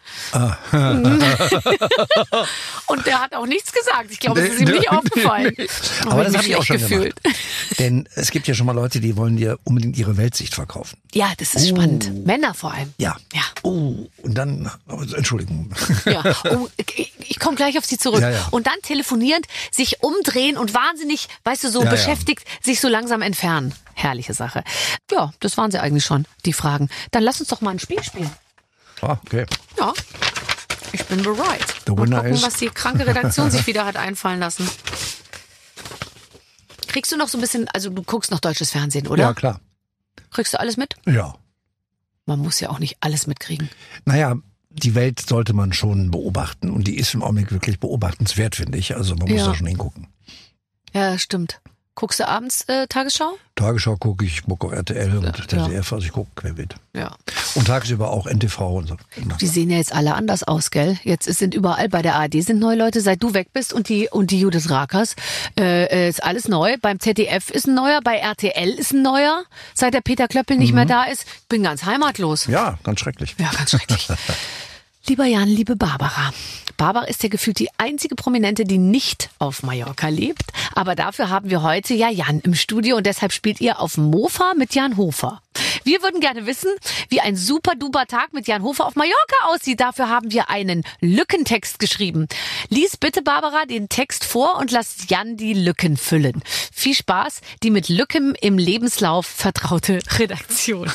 Und der hat auch nichts gesagt. Ich glaube, es ist ihm nicht aufgefallen. Aber das habe ich auch schon gemacht. Denn es gibt ja schon mal Leute, die wollen dir unbedingt ihre Weltsicht verkaufen. Ja, das ist spannend. Männer vor allem. Ja. Und dann, Entschuldigung. Ja. Ich komme gleich auf Sie zurück. Ja. Und dann telefonierend, sich umdrehen und wahnsinnig, weißt du, so beschäftigt, sich so langsam entfernen. Herrliche Sache. Ja, das waren sie eigentlich schon, die Fragen. Dann lass uns doch mal ein Spiel spielen. Ah, okay. Ja, ich bin bereit. The Mal winner gucken, is- was die kranke Redaktion sich wieder hat einfallen lassen. Kriegst du noch so ein bisschen, also du guckst noch deutsches Fernsehen, oder? Ja, klar. Kriegst du alles mit? Ja. Man muss ja auch nicht alles mitkriegen. Naja, die Welt sollte man schon beobachten und die ist im Augenblick wirklich beobachtenswert, finde ich. Also man muss da schon hingucken. Ja, stimmt. Guckst du abends Tagesschau? Tagesschau gucke ich, gucke auch RTL und ZDF, also ich gucke querbeet. Ja. Und tagsüber auch NTV und so. Die sehen ja jetzt alle anders aus, gell? Jetzt sind überall bei der ARD sind neue Leute, seit du weg bist und die Judith Rakers ist alles neu. Beim ZDF ist ein neuer, bei RTL ist ein neuer, seit der Peter Klöppel nicht mehr da ist. Bin ganz heimatlos. Ja, ganz schrecklich. Ja, ganz schrecklich. Lieber Jan, liebe Barbara. Barbara ist ja gefühlt die einzige Prominente, die nicht auf Mallorca lebt. Aber dafür haben wir heute ja Jan im Studio und deshalb spielt ihr auf Mofa mit Jan Hofer. Wir würden gerne wissen, wie ein super-duper Tag mit Jan Hofer auf Mallorca aussieht. Dafür haben wir einen Lückentext geschrieben. Lies bitte, Barbara, den Text vor und lass Jan die Lücken füllen. Viel Spaß, die mit Lücken im Lebenslauf vertraute Redaktion.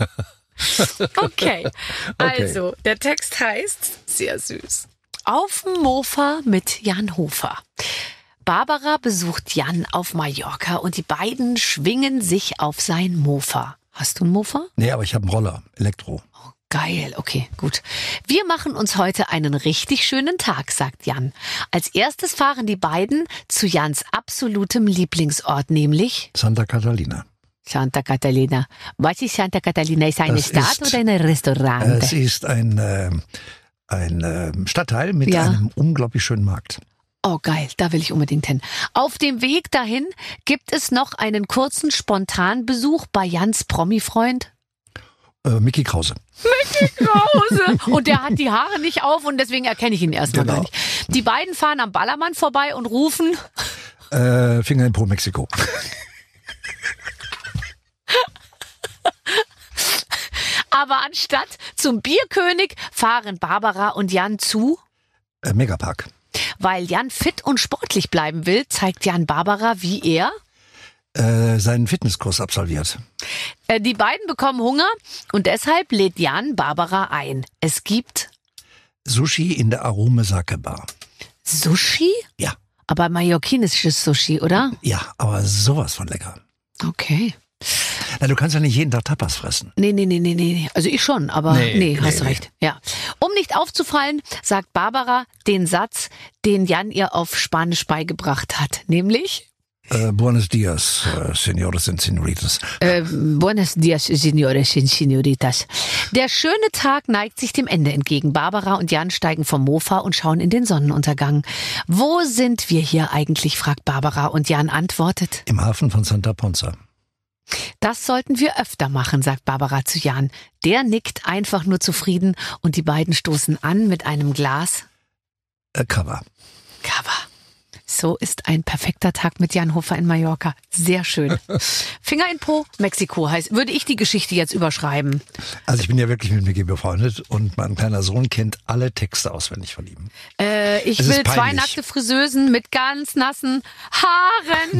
Okay, also der Text heißt, sehr süß, auf dem Mofa mit Jan Hofer. Barbara besucht Jan auf Mallorca und die beiden schwingen sich auf sein Mofa. Hast du einen Mofa? Nee, aber ich habe einen Roller, Elektro. Oh, geil, okay, gut. Wir machen uns heute einen richtig schönen Tag, sagt Jan. Als erstes fahren die beiden zu Jans absolutem Lieblingsort, nämlich Santa Catalina. Santa Catalina. Was ist Santa Catalina? Ist eine Stadt oder ein Restaurant? Es ist ein Stadtteil mit einem unglaublich schönen Markt. Oh geil, da will ich unbedingt hin. Auf dem Weg dahin gibt es noch einen kurzen Spontanbesuch bei Jans Promi-Freund. Micky Krause. Micky Krause! Und der hat die Haare nicht auf und deswegen erkenne ich ihn erstmal gar nicht. Die beiden fahren am Ballermann vorbei und rufen Finger in Po Mexiko. Aber anstatt zum Bierkönig fahren Barbara und Jan zu Megapark. Weil Jan fit und sportlich bleiben will, zeigt Jan Barbara, wie er seinen Fitnesskurs absolviert. Die beiden bekommen Hunger und deshalb lädt Jan Barbara ein. Es gibt Sushi in der Arome Sake Bar. Sushi? Ja. Aber mallorquinisches Sushi, oder? Ja, aber sowas von lecker. Okay. Na, du kannst ja nicht jeden Tag Tapas fressen. Nee. Also ich schon, aber nee, hast recht. Ja. Um nicht aufzufallen, sagt Barbara den Satz, den Jan ihr auf Spanisch beigebracht hat. Nämlich? Buenos dias, señores und señoritas. Buenos dias, señores und señoritas. Der schöne Tag neigt sich dem Ende entgegen. Barbara und Jan steigen vom Mofa und schauen in den Sonnenuntergang. Wo sind wir hier eigentlich, fragt Barbara und Jan antwortet. Im Hafen von Santa Ponza. Das sollten wir öfter machen, sagt Barbara zu Jan. Der nickt einfach nur zufrieden und die beiden stoßen an mit einem Glas Cava. Cava. So ist ein perfekter Tag mit Jan Hofer in Mallorca. Sehr schön. Finger in Po, Mexiko heißt, würde ich die Geschichte jetzt überschreiben. Also ich bin ja wirklich mit Micky befreundet und mein kleiner Sohn kennt alle Texte auswendig von ihm. Ich will 2 nackte Friseusen mit ganz nassen Haaren.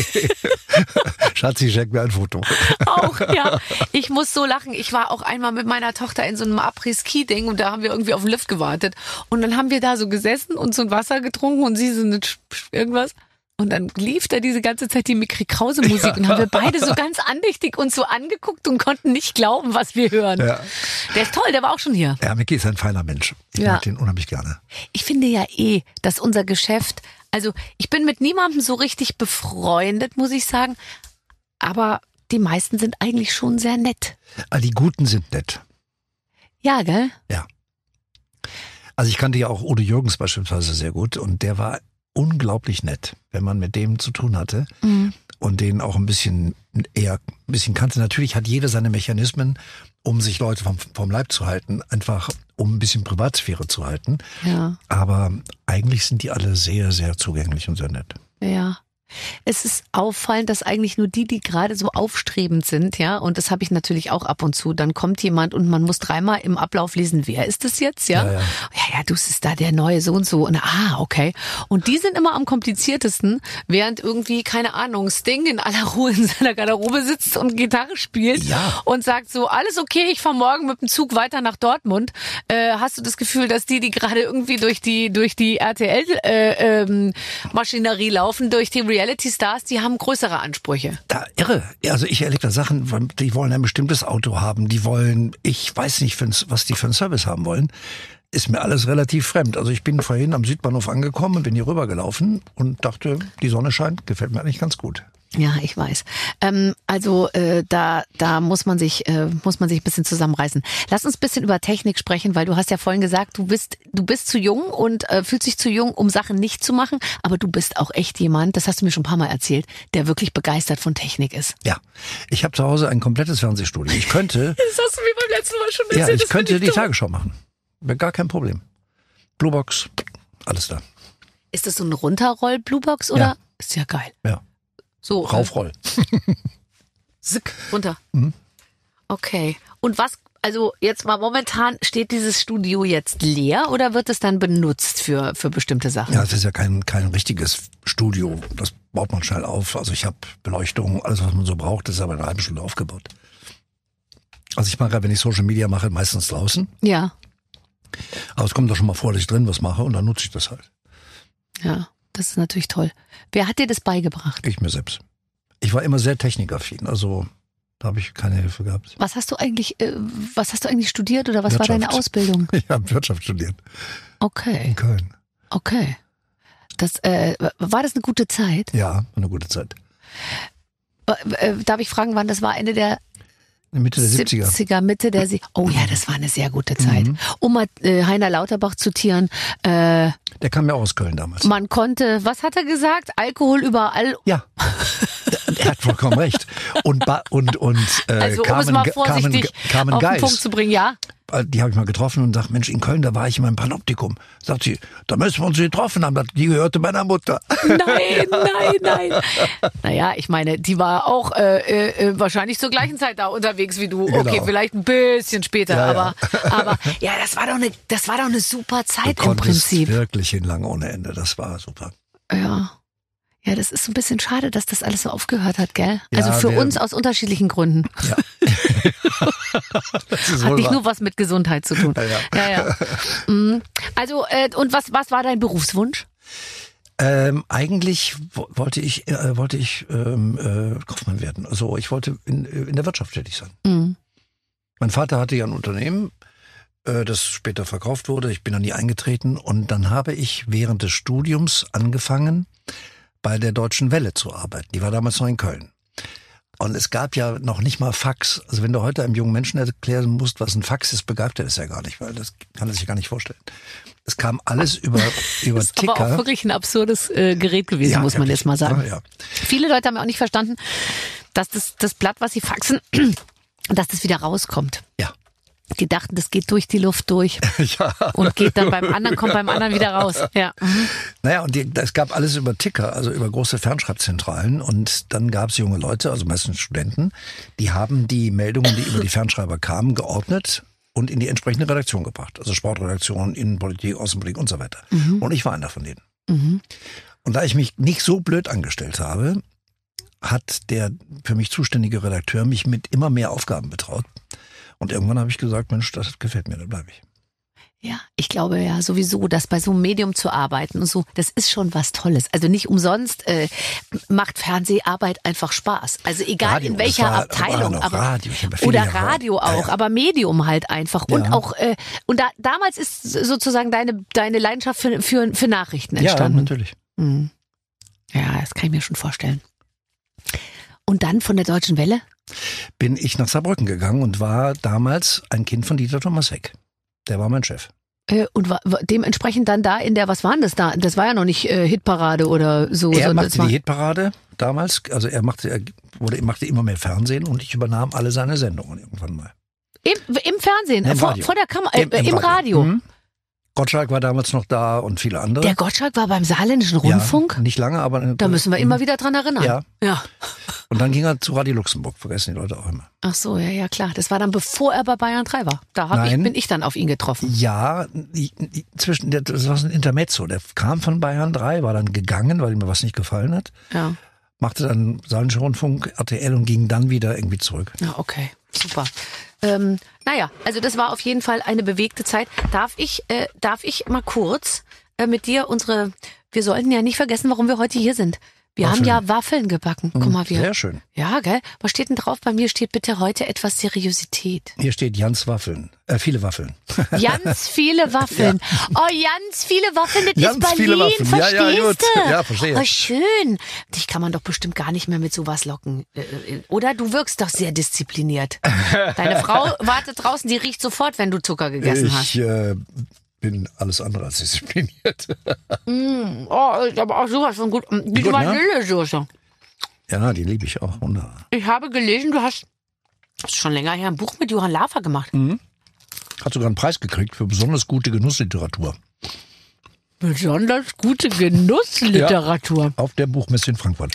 Schatzi, schenk mir ein Foto. Auch, ja. Ich muss so lachen. Ich war auch einmal mit meiner Tochter in so einem Après-Ski-Ding und da haben wir irgendwie auf den Lift gewartet. Und dann haben wir da so gesessen und so ein Wasser getrunken und sie so eine irgendwas. Und dann lief da diese ganze Zeit die Mikri Krause Musik und haben wir beide so ganz andächtig uns so angeguckt und konnten nicht glauben, was wir hören. Ja. Der ist toll, der war auch schon hier. Ja, Micky ist ein feiner Mensch. Ich mag den unheimlich gerne. Ich finde ja dass unser Geschäft, also ich bin mit niemandem so richtig befreundet, muss ich sagen, aber die meisten sind eigentlich schon sehr nett. Die Guten sind nett. Ja, gell? Ja. Also ich kannte ja auch Udo Jürgens beispielsweise sehr gut und der war unglaublich nett, wenn man mit dem zu tun hatte und den auch ein bisschen kannte. Natürlich hat jeder seine Mechanismen, um sich Leute vom Leib zu halten, einfach um ein bisschen Privatsphäre zu halten. Ja. Aber eigentlich sind die alle sehr, sehr zugänglich und sehr nett. Ja. Es ist auffallend, dass eigentlich nur die gerade so aufstrebend sind, ja, und das habe ich natürlich auch ab und zu. Dann kommt jemand und man muss 3-mal im Ablauf lesen, wer ist das jetzt, ja? Ja, du, es ist da der neue so und so. Und okay. Und die sind immer am kompliziertesten, während irgendwie, keine Ahnung, Sting in aller Ruhe in seiner Garderobe sitzt und Gitarre spielt und sagt so, alles okay, ich fahre morgen mit dem Zug weiter nach Dortmund. Hast du das Gefühl, dass die gerade irgendwie durch die RTL-Maschinerie laufen, durch die Reality Stars, die haben größere Ansprüche. Da irre. Also ich erlebe da Sachen, die wollen ein bestimmtes Auto haben, die wollen, ich weiß nicht, was die für einen Service haben wollen. Ist mir alles relativ fremd. Also ich bin vorhin am Südbahnhof angekommen und bin hier rübergelaufen und dachte, die Sonne scheint, gefällt mir eigentlich ganz gut. Ja, ich weiß. Da muss man sich ein bisschen zusammenreißen. Lass uns ein bisschen über Technik sprechen, weil du hast ja vorhin gesagt, du bist zu jung und fühlst dich zu jung, um Sachen nicht zu machen, aber du bist auch echt jemand, das hast du mir schon ein paar Mal erzählt, der wirklich begeistert von Technik ist. Ja, ich habe zu Hause ein komplettes Fernsehstudio. Ich könnte... Das hast du mir beim letzten Mal schon erzählt. Ja, ich könnte die Tagesschau machen. Wäre gar kein Problem. Bluebox, alles da. Ist das so ein Runterroll-Bluebox oder? Ja. Ist ja geil. Ja. So. Raufroll. Zick, runter. Okay. Und also jetzt mal momentan, steht dieses Studio jetzt leer oder wird es dann benutzt für bestimmte Sachen? Ja, es ist ja kein richtiges Studio. Das baut man schnell auf. Also ich habe Beleuchtung, alles was man so braucht, ist aber in einer halben Stunde aufgebaut. Also ich mache, wenn ich Social Media mache, meistens draußen. Ja. Aber es kommt doch schon mal vor, dass ich drin was mache und dann nutze ich das halt. Ja. Das ist natürlich toll. Wer hat dir das beigebracht? Ich mir selbst. Ich war immer sehr technikaffin, also da habe ich keine Hilfe gehabt. Was hast du eigentlich studiert oder was war deine Ausbildung? Ich habe Wirtschaft studiert. Okay. In Köln. Okay. War das eine gute Zeit? Ja, war eine gute Zeit. Darf ich fragen, wann das war? Ende der Mitte der 70er. Mitte der Oh ja, das war eine sehr gute Zeit. Um mal Heiner Lauterbach zu zitieren. Der kam ja aus Köln damals. Man konnte, was hat er gesagt? Alkohol überall. Ja, er hat vollkommen recht. Und also um es mal vorsichtig auf den Punkt zu bringen, ja. Die habe ich mal getroffen und sagt, Mensch, in Köln, da war ich in meinem Panoptikum. Sagt sie, da müssen wir uns getroffen haben, die gehörte meiner Mutter. Nein. Naja, ich meine, die war auch wahrscheinlich zur gleichen Zeit da unterwegs wie du. Genau. Okay, vielleicht ein bisschen später, ja. aber ja, das war doch eine super Zeit du im Prinzip. Wirklich hinlang ohne Ende, das war super. Ja. Ja, das ist ein bisschen schade, dass das alles so aufgehört hat, gell? Also für uns aus unterschiedlichen Gründen. Ja. Hat nicht nur was mit Gesundheit zu tun. Ja. Also, und was war dein Berufswunsch? Eigentlich wollte ich Kaufmann werden. Also ich wollte in der Wirtschaft tätig sein. Mhm. Mein Vater hatte ja ein Unternehmen, das später verkauft wurde. Ich bin da nie eingetreten und dann habe ich während des Studiums angefangen, bei der Deutschen Welle zu arbeiten. Die war damals noch in Köln. Und es gab ja noch nicht mal Fax. Also wenn du heute einem jungen Menschen erklären musst, was ein Fax ist, begreift er das ja gar nicht, weil das kann er sich gar nicht vorstellen. Es kam alles über Ticker. Das ist aber auch wirklich ein absurdes Gerät gewesen, muss man jetzt mal sagen. Ja. Viele Leute haben ja auch nicht verstanden, dass das Blatt, was sie faxen, dass das wieder rauskommt. Ja. Die dachten, das geht durch die Luft durch Ja. und geht dann kommt beim anderen wieder raus. Ja. Naja, und es gab alles über Ticker, also über große Fernschreibzentralen. Und dann gab es junge Leute, also meistens Studenten, die haben die Meldungen, die über die Fernschreiber kamen, geordnet und in die entsprechende Redaktion gebracht. Also Sportredaktion, Innenpolitik, Außenpolitik und so weiter. Und ich war einer von denen. Und da ich mich nicht so blöd angestellt habe, hat der für mich zuständige Redakteur mich mit immer mehr Aufgaben betraut. Und irgendwann habe ich gesagt, Mensch, das gefällt mir, da bleibe ich. Ja, ich glaube ja sowieso, dass bei so einem Medium zu arbeiten und so, das ist schon was Tolles. Also nicht umsonst macht Fernseharbeit einfach Spaß. Also egal Radio, in welcher Abteilung, noch aber Radio. Ich habe viele oder Jahre Radio auch, ja. aber Medium halt einfach und Ja. auch und damals ist sozusagen deine Leidenschaft für Nachrichten entstanden. Ja, natürlich. Mhm. Ja, das kann ich mir schon vorstellen. Und dann von der Deutschen Welle? Bin ich nach Saarbrücken gegangen und war damals ein Kind von Dieter Thomas Heck. Der war mein Chef. Und dementsprechend dann da was war denn das da? Das war ja noch nicht Hitparade oder so. Er sondern machte das war die Hitparade damals, also er machte immer mehr Fernsehen und ich übernahm alle seine Sendungen irgendwann mal. Im Fernsehen, Im vor Radio. der Kamera, Im Radio. Mhm. Gottschalk war damals noch da und viele andere. Der Gottschalk war beim Saarländischen Rundfunk? Ja, nicht lange, aber... Da müssen wir immer wieder dran erinnern. Ja. Und dann ging er zu Radio Luxemburg, vergessen die Leute auch immer. Ach so, ja, klar. Das war dann bevor er bei Bayern 3 war. Bin ich dann auf ihn getroffen. Ja, das war so ein Intermezzo. Der kam von Bayern 3, war dann gegangen, weil ihm was nicht gefallen hat. Ja. Machte dann Saarländischen Rundfunk, RTL und ging dann wieder irgendwie zurück. Ja, okay. Super. Naja, also das war auf jeden Fall eine bewegte Zeit. Darf ich mal kurz mit dir wir sollten ja nicht vergessen, warum wir heute hier sind. Wir Waffeln. haben ja Waffeln gebacken. Guck mal, Sehr schön. Ja, gell? Was steht denn drauf? Bei mir steht bitte heute etwas Seriosität. Hier steht Jans Waffeln. Viele Waffeln. Ganz viele Waffeln. Ja. Oh, ganz viele Waffeln, das Ganz ist Berlin, viele Waffeln. verstehst Ja, gut. du? Ja, verstehe. Oh, schön. Dich kann man doch bestimmt gar nicht mehr mit sowas locken. Oder du wirkst doch sehr diszipliniert. Deine Frau wartet draußen, die riecht sofort, wenn du Zucker gegessen hast. Ich bin alles andere als diszipliniert. Aber auch sowas von gut. Die Gut, ne? Vanillesoße. Ja, die liebe ich auch. Wunderbar. Ich habe gelesen, du hast schon länger her ein Buch mit Johann Lafer gemacht. Hat sogar einen Preis gekriegt für besonders gute Genussliteratur. Besonders gute Genussliteratur. Auf der Buchmesse in Frankfurt.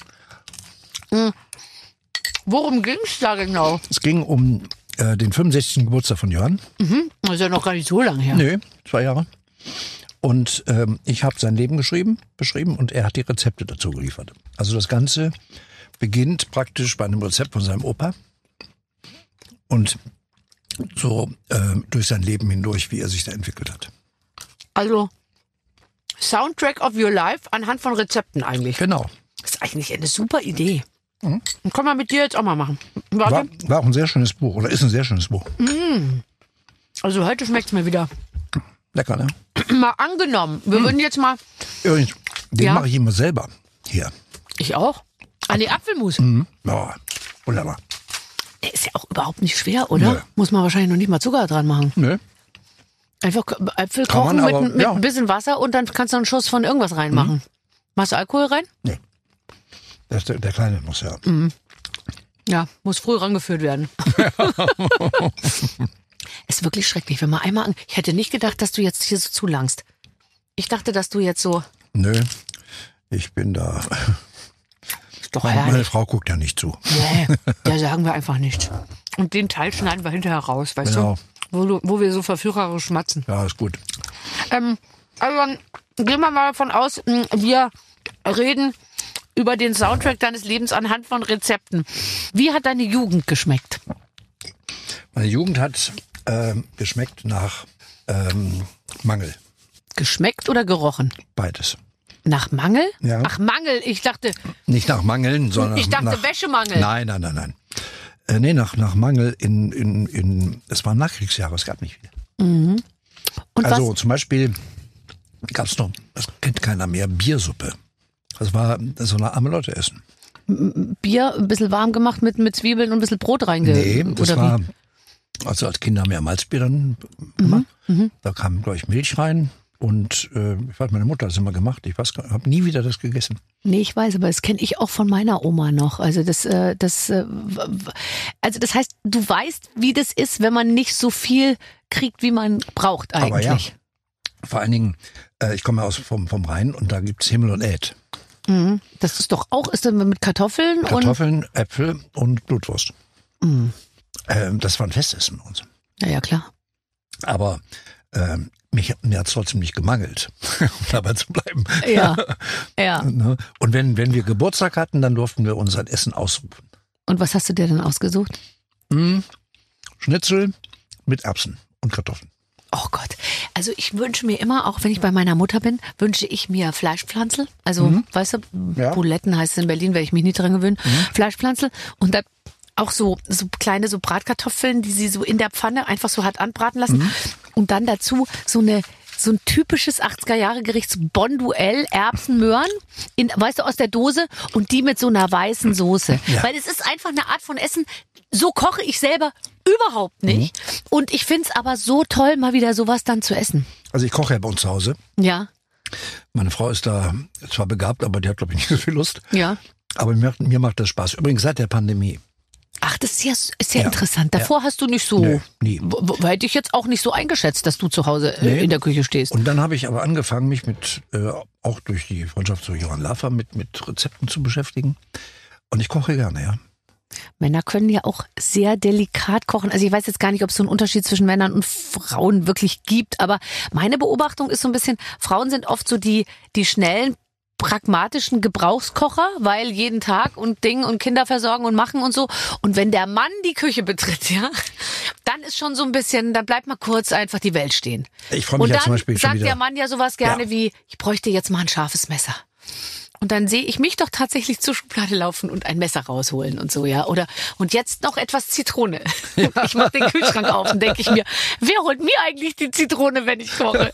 Worum ging es da genau? Es ging um den 65. Geburtstag von Johann. Das ist ja noch gar nicht so lange her. Nö, 2 Jahre. Und ich habe sein Leben beschrieben und er hat die Rezepte dazu geliefert. Also das Ganze beginnt praktisch bei einem Rezept von seinem Opa und so durch sein Leben hindurch, wie er sich da entwickelt hat. Also Soundtrack of Your Life anhand von Rezepten eigentlich. Genau. Das ist eigentlich eine super Idee. Und können wir mit dir jetzt auch mal machen. Warte. War auch ein sehr schönes Buch oder ist ein sehr schönes Buch. Also heute schmeckt es mir wieder. Lecker, ne? Mal angenommen. Wir würden jetzt mal... Übrigens, den Ja. mache ich immer selber hier. Ich auch. An die Apfelmus. Ja, wunderbar. Der ist ja auch überhaupt nicht schwer, oder? Nö. Muss man wahrscheinlich noch nicht mal Zucker dran machen. Nö. Einfach Äpfel Kann kochen man, mit, aber, mit ja. ein bisschen Wasser und dann kannst du einen Schuss von irgendwas reinmachen. Machst du Alkohol rein? Nee. Der Kleine muss ja. Ja, muss früh rangeführt werden. Ist wirklich schrecklich, wenn man einmal... Ich hätte nicht gedacht, dass du jetzt hier so zulangst. Ich dachte, dass du jetzt so... Nö, ich bin da. Ist doch Meine herrlich. Frau guckt ja nicht zu. Nee, da sagen wir einfach nichts. Und den Teil schneiden wir hinterher raus, weißt Genau. du? Wo wir so verführerisch schmatzen. Ja, ist gut. Also dann gehen wir mal davon aus, wir reden über den Soundtrack deines Lebens anhand von Rezepten. Wie hat deine Jugend geschmeckt? Meine Jugend hat geschmeckt nach Mangel. Geschmeckt oder gerochen? Beides. Nach Mangel? Ja. Ach, Mangel. Ich dachte Nicht nach Mangeln, sondern Ich dachte nach Wäschemangel. Nein. Nee, nach Mangel es waren Nachkriegsjahre, es gab nicht viel. Und Also was? zum Beispiel gab es noch, das kennt keiner mehr, Biersuppe. Das war so eine arme Leute essen. Bier ein bisschen warm gemacht mit Zwiebeln und ein bisschen Brot Nee, das oder war, wie? also als Kinder haben wir ja Malzbier dann gemacht. Da kam, glaube ich, Milch rein. Und meine Mutter hat das immer gemacht. Ich habe nie wieder das gegessen. Nee, ich weiß, aber das kenne ich auch von meiner Oma noch. Also das heißt, du weißt, wie das ist, wenn man nicht so viel kriegt, wie man braucht eigentlich. Aber ja, vor allen Dingen, ich komme ja vom Rhein und da gibt's Himmel und Äd. Das ist doch auch, ist dann mit Kartoffeln? Kartoffeln, Äpfel und Blutwurst. Das war ein Festessen bei uns. Ja, klar. Aber mir hat es trotzdem nicht gemangelt, um dabei zu bleiben. Ja, ja. Und wenn wir Geburtstag hatten, dann durften wir uns ein Essen ausrufen. Und was hast du dir dann ausgesucht? Schnitzel mit Erbsen und Kartoffeln. Oh Gott. Also ich wünsche mir immer, auch wenn ich bei meiner Mutter bin, wünsche ich mir Fleischpflanzel. Also, weißt du, Ja. Buletten heißt es in Berlin, werde ich mich nie dran gewöhnen. Fleischpflanzel. Und dann auch so kleine so Bratkartoffeln, die sie so in der Pfanne einfach so hart anbraten lassen. Und dann dazu so ein typisches 80er-Jahre-Gericht, so Bonduelle, Erbsen, Möhren, weißt du, aus der Dose und die mit so einer weißen Soße. Ja. Weil es ist einfach eine Art von Essen, so koche ich selber überhaupt nicht. Und ich find's aber so toll, mal wieder sowas dann zu essen. Also ich koche ja bei uns zu Hause. Ja, Meine Frau ist da zwar begabt, aber die hat, glaube ich, nicht so viel Lust. ja. Aber mir macht das Spaß. Übrigens seit der Pandemie. Ach, das ist ja Ja. interessant. Davor hast du nicht so, Nee, nie. Hätte ich jetzt auch nicht so eingeschätzt, dass du zu Hause Nee. in der Küche stehst. Und dann habe ich aber angefangen, mich mit, auch durch die Freundschaft zu Johann Laffer, mit Rezepten zu beschäftigen. Und ich koche gerne, ja. Männer können ja auch sehr delikat kochen. Also ich weiß jetzt gar nicht, ob es so einen Unterschied zwischen Männern und Frauen wirklich gibt, aber meine Beobachtung ist so ein bisschen, Frauen sind oft so die schnellen, pragmatischen Gebrauchskocher, weil jeden Tag und Ding und Kinder versorgen und machen und so. Und wenn der Mann die Küche betritt, ja, dann ist schon so ein bisschen, dann bleibt mal kurz einfach die Welt stehen. Ich freue mich Und ja dann zum Beispiel schon sagt wieder. der Mann ja sowas gerne Ja. wie, ich bräuchte jetzt mal ein scharfes Messer. Und dann sehe ich mich doch tatsächlich zur Schublade laufen und ein Messer rausholen und so, ja. Oder, und jetzt noch etwas Zitrone. Ich mache den Kühlschrank auf und denke ich mir, wer holt mir eigentlich die Zitrone, wenn ich koche?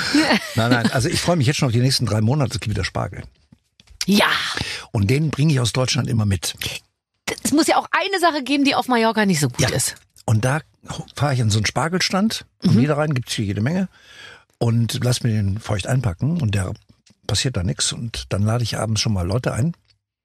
Nein, also ich freue mich jetzt schon auf die nächsten 3 Monate, es gibt wieder Spargel. Ja, Und den bringe ich aus Deutschland immer mit. es muss ja auch eine Sache geben, die auf Mallorca nicht so gut Ja. ist. Und da fahre ich an so einen Spargelstand. Am Niederrhein gibt's hier jede Menge. Und lass mir den feucht einpacken und der passiert da nichts. Und dann lade ich abends schon mal Leute ein.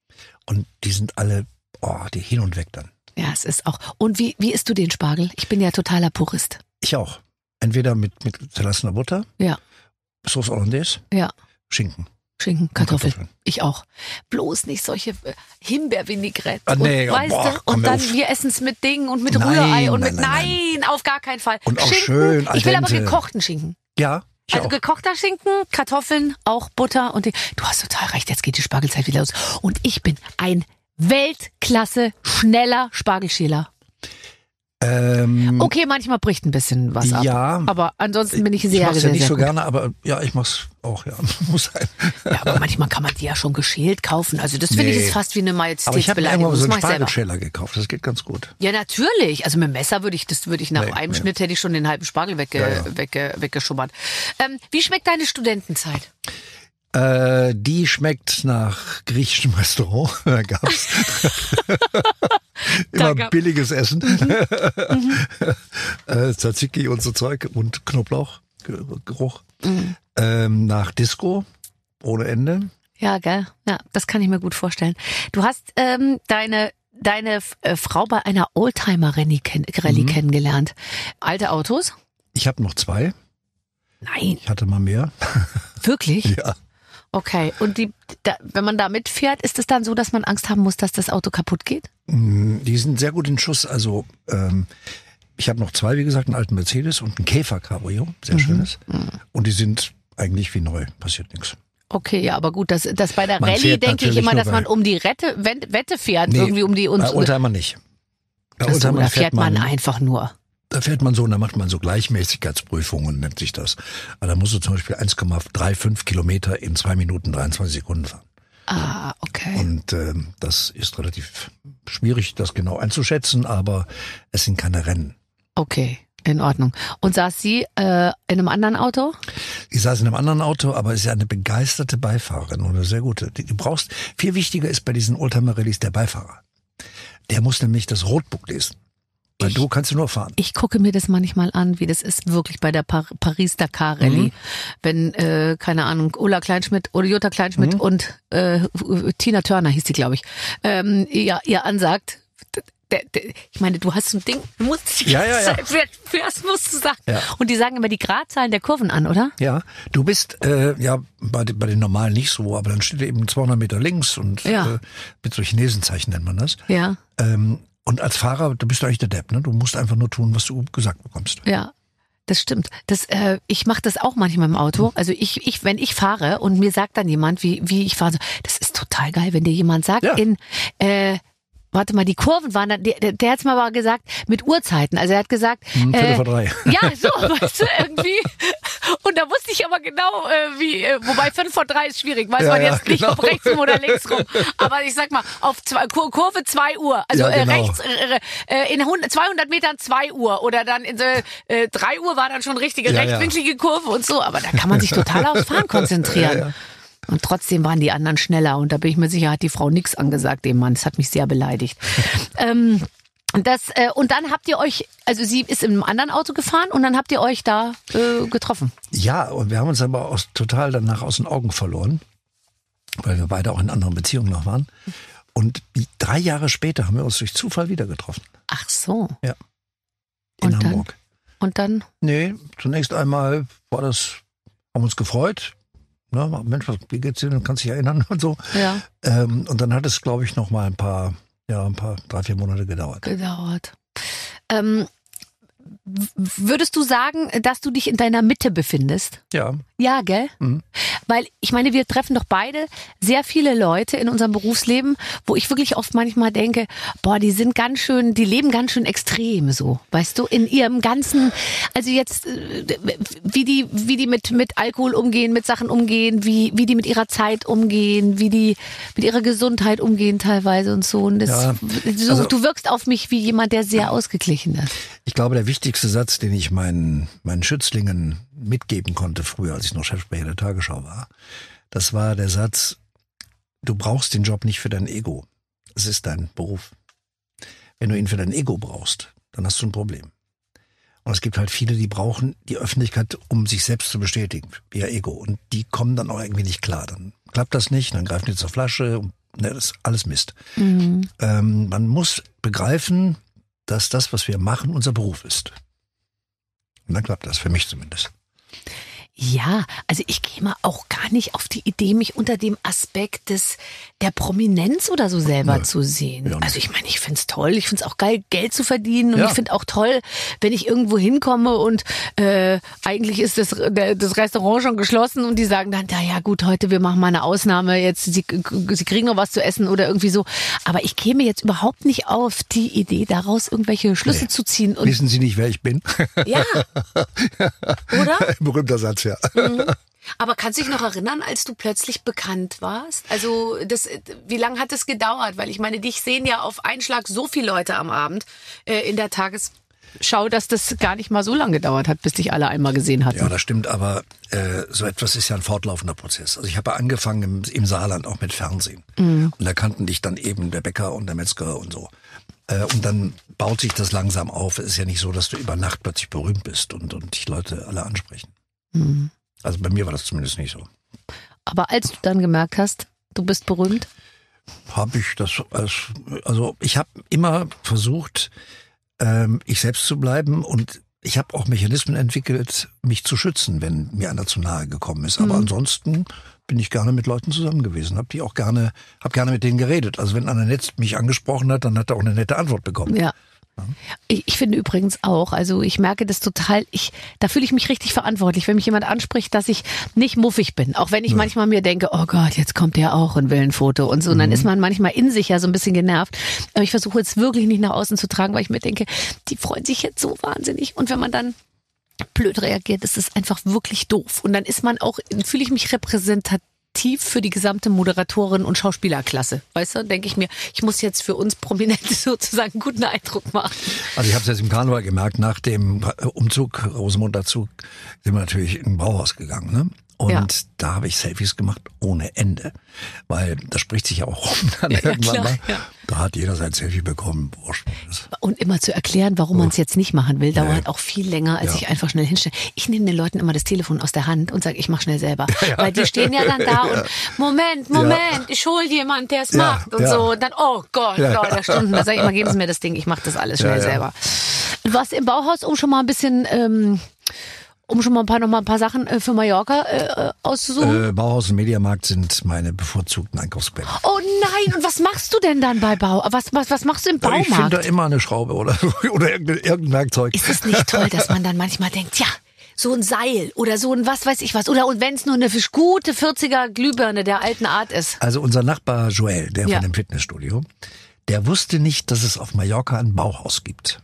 Und die sind alle, die hin und weg dann. Ja, es ist auch. Und wie isst du den Spargel? Ich bin ja totaler Purist. Ich auch. Entweder mit zerlassener Butter, Ja, Sauce Hollandaise, ja. Schinken. Schinken, Kartoffeln. Kartoffeln. Ich auch. Bloß nicht solche Himbeervinaigrette. Ah, nee, und, weißt boah, du? komm Und mir dann, auf. wir essen es mit Ding und mit Nein, Rührei und nein, mit, nein, auf gar keinen Fall. Und auch Schinken, schön al ich will aber dente. gekochten Schinken. Ja, ich Also auch. gekochter Schinken, Kartoffeln, auch Butter und du hast total recht, jetzt geht die Spargelzeit wieder los. Und ich bin ein Weltklasse schneller Spargelschäler. Okay, manchmal bricht ein bisschen was ab. Ja. Aber ansonsten bin ich Ich sehr, mach's ja sehr, nicht sehr so gut. gerne, aber ja, ich mach's auch, ja. Muss sein. Ja, aber manchmal kann man die ja schon geschält kaufen. Also das finde ich Nee. ist fast wie eine Aber ich habe mir Majestätsbeleidigung. irgendwann so Das einen mach ich selber. Spargelschäler gekauft. Das geht ganz gut. Ja, natürlich. Also mit dem Messer würde ich nach Nee, einem nee. Schnitt hätte ich schon den halben Spargel weggeschubbert. Wie schmeckt deine Studentenzeit? Die schmeckt nach griechischem Restaurant. Da gab's immer billiges Essen. Tzatziki und so Zeug und Knoblauchgeruch. Nach Disco ohne Ende. Ja, gell? Ja, das kann ich mir gut vorstellen. Du hast deine Frau bei einer Oldtimer-Rallye kennengelernt. Alte Autos? Ich habe noch 2. Nein, Ich hatte mal mehr. wirklich? Ja. Okay. Und wenn man da mitfährt, ist es dann so, dass man Angst haben muss, dass das Auto kaputt geht? Die sind sehr gut in Schuss. Also ich habe noch 2, wie gesagt, einen alten Mercedes und einen Käfer Cabrio, sehr schönes. Und die sind eigentlich wie neu, passiert nichts. Okay, ja, aber gut, das bei der Man Rallye fährt denke ich natürlich immer, nur dass man bei- um die Wette fährt, Nee, irgendwie um die bei Oldtimer nicht. Bei Ach so, Oldtimer da fährt man einfach nur. Da fährt man so und da macht man so Gleichmäßigkeitsprüfungen, nennt sich das. Aber da musst du zum Beispiel 1,35 Kilometer in 2 Minuten 23 Sekunden fahren. Ah, okay. Und das ist relativ schwierig, das genau einzuschätzen, aber es sind keine Rennen. Okay. In Ordnung. Und saß sie in einem anderen Auto? Ich saß in einem anderen Auto, aber ist ja eine begeisterte Beifahrerin und eine sehr gute. Du brauchst, viel wichtiger ist bei diesen Oldtimer-Rallyes der Beifahrer. Der muss nämlich das Roadbook lesen. Weil du kannst nur fahren. Ich gucke mir das manchmal an, wie das ist wirklich bei der Paris-Dakar-Rallye. Wenn, keine Ahnung, Ulla Kleinschmidt oder Jutta Kleinschmidt und Tina Turner hieß die, glaube ich, ihr ansagt, ich meine, du hast so ein Ding, du musst die ganze Zeit, das musst du sagen. Ja. Und die sagen immer die Gradzahlen der Kurven an, oder? Ja, du bist, bei den normalen nicht so, aber dann steht eben 200 Meter links und mit so Chinesenzeichen nennt man das. Ja. Und als Fahrer, du bist eigentlich der Depp, ne? Du musst einfach nur tun, was du gesagt bekommst. Ja, das stimmt. Ich mache das auch manchmal im Auto. Also wenn ich fahre und mir sagt dann jemand, wie ich fahre, das ist total geil, wenn dir jemand sagt, warte mal, die Kurven waren dann, der hat's mal gesagt, mit Uhrzeiten. Also er hat gesagt, 3:15. Ja, so, weißt du, irgendwie. Und da wusste ich aber genau, wobei 2:05 ist schwierig, weiß man jetzt nicht, ob rechts rum oder links rum. Aber ich sag mal, auf Kurve 2 Uhr, also rechts, in 200 Metern 2 Uhr oder dann in 3 Uhr war dann schon richtige rechtwinklige Kurve und so. Aber da kann man sich total aufs Fahren konzentrieren. Ja. Und trotzdem waren die anderen schneller. Und da bin ich mir sicher, hat die Frau nichts angesagt, dem Mann. Das hat mich sehr beleidigt. Und dann habt ihr euch, also sie ist in einem anderen Auto gefahren und dann habt ihr euch da getroffen. Ja, und wir haben uns aber total danach aus den Augen verloren, weil wir beide auch in anderen Beziehungen noch waren. Und 3 Jahre später haben wir uns durch Zufall wieder getroffen. Ach so. Ja. In Hamburg. Und dann? Nee, zunächst einmal haben uns gefreut. Na, Mensch, wie geht's dir? Du kannst dich erinnern und so. Ja. Und dann hat es, glaube ich, noch mal ein paar 3-4 Monate gedauert. Würdest du sagen, dass du dich in deiner Mitte befindest? Ja. Ja, gell? Mhm. Weil, ich meine, wir treffen doch beide sehr viele Leute in unserem Berufsleben, wo ich wirklich oft manchmal denke, die leben ganz schön extrem so, weißt du, in ihrem ganzen, also jetzt, wie die mit Alkohol umgehen, mit Sachen umgehen, wie die mit ihrer Zeit umgehen, wie die mit ihrer Gesundheit umgehen teilweise und so. Und du wirkst auf mich wie jemand, der sehr ausgeglichen ist. Ich glaube, der wichtigste Satz, den ich meinen Schützlingen mitgeben konnte früher, als ich noch Chefsprecher der Tagesschau war, das war der Satz: Du brauchst den Job nicht für dein Ego. Es ist dein Beruf. Wenn du ihn für dein Ego brauchst, dann hast du ein Problem. Und es gibt halt viele, die brauchen die Öffentlichkeit, um sich selbst zu bestätigen, ihr Ego. Und die kommen dann auch irgendwie nicht klar. Dann klappt das nicht, dann greifen die zur Flasche. Das ist alles Mist. Mhm. Man muss begreifen, dass das, was wir machen, unser Beruf ist. Und dann klappt das, für mich zumindest. Ja, also ich käme auch gar nicht auf die Idee, mich unter dem Aspekt der Prominenz oder so selber zu sehen. Ja, also ich meine, ich find's toll, ich find's auch geil, Geld zu verdienen und ich find auch toll, wenn ich irgendwo hinkomme und eigentlich ist das Restaurant schon geschlossen und die sagen dann, ja gut, heute wir machen mal eine Ausnahme, jetzt Sie kriegen noch was zu essen oder irgendwie so. Aber ich käme jetzt überhaupt nicht auf die Idee, daraus irgendwelche Schlüsse zu ziehen. Und wissen Sie nicht, wer ich bin? Ja. Oder? Berühmter Satz, ja. Aber kannst du dich noch erinnern, als du plötzlich bekannt warst? Also wie lange hat das gedauert? Weil ich meine, dich sehen ja auf einen Schlag so viele Leute am Abend in der Tagesschau, dass das gar nicht mal so lange gedauert hat, bis dich alle einmal gesehen hatten. Ja, das stimmt, aber so etwas ist ja ein fortlaufender Prozess. Also ich habe angefangen im Saarland auch mit Fernsehen. Mhm. Und da kannten dich dann eben der Bäcker und der Metzger und so. Und dann baut sich das langsam auf. Es ist ja nicht so, dass du über Nacht plötzlich berühmt bist und dich Leute alle ansprechen. Mhm. Also bei mir war das zumindest nicht so. Aber als du dann gemerkt hast, du bist berühmt? Habe ich das, also ich habe immer versucht, ich selbst zu bleiben und ich habe auch Mechanismen entwickelt, mich zu schützen, wenn mir einer zu nahe gekommen ist. Aber ansonsten bin ich gerne mit Leuten zusammen gewesen, habe gerne mit denen geredet. Also wenn einer nett mich angesprochen hat, dann hat er auch eine nette Antwort bekommen. Ja. Ich finde übrigens auch, also ich merke das total, da fühle ich mich richtig verantwortlich, wenn mich jemand anspricht, dass ich nicht muffig bin. Auch wenn ich manchmal mir denke, oh Gott, jetzt kommt der auch und will ein Foto und so. Und dann ist man manchmal in sich ja so ein bisschen genervt. Aber ich versuche jetzt wirklich nicht nach außen zu tragen, weil ich mir denke, die freuen sich jetzt so wahnsinnig. Und wenn man dann blöd reagiert, ist es einfach wirklich doof. Und dann ist man auch, fühle ich mich repräsentativ repräsentativ für die gesamte Moderatorin- und Schauspielerklasse. Weißt du, denke ich mir, ich muss jetzt für uns Prominente sozusagen einen guten Eindruck machen. Also ich habe es jetzt im Karneval gemerkt, nach dem Umzug, Rosenmontagszug, sind wir natürlich in ein Bauhaus gegangen, ne? Und da habe ich Selfies gemacht ohne Ende. Weil das spricht sich ja auch rum dann irgendwann klar, mal. ja. Da hat jeder sein Selfie bekommen. Wurscht. Und immer zu erklären, warum man es jetzt nicht machen will, dauert auch viel länger, als ich einfach schnell hinstelle. Ich nehme den Leuten immer das Telefon aus der Hand und sage, ich mache schnell selber. Weil die stehen ja dann da und Moment, ich hole jemand, der es macht und so. Und dann, oh Gott, Leute, Stunden. Da sage ich immer, geben Sie mir das Ding, ich mache das alles schnell selber. Du warst im Bauhaus, um schon mal ein bisschen... noch mal ein paar Sachen für Mallorca auszusuchen? Bauhaus und Mediamarkt sind meine bevorzugten Einkaufsquellen. Oh nein, und was machst du denn dann bei was machst du im Baumarkt? Ich finde da immer eine Schraube oder irgendein Werkzeug. Ist es nicht toll, dass man dann manchmal denkt, ja, so ein Seil oder so ein was weiß ich was. Oder und wenn es nur eine gute 40er Glühbirne der alten Art ist. Also unser Nachbar Joel, der von dem Fitnessstudio, der wusste nicht, dass es auf Mallorca ein Bauhaus gibt.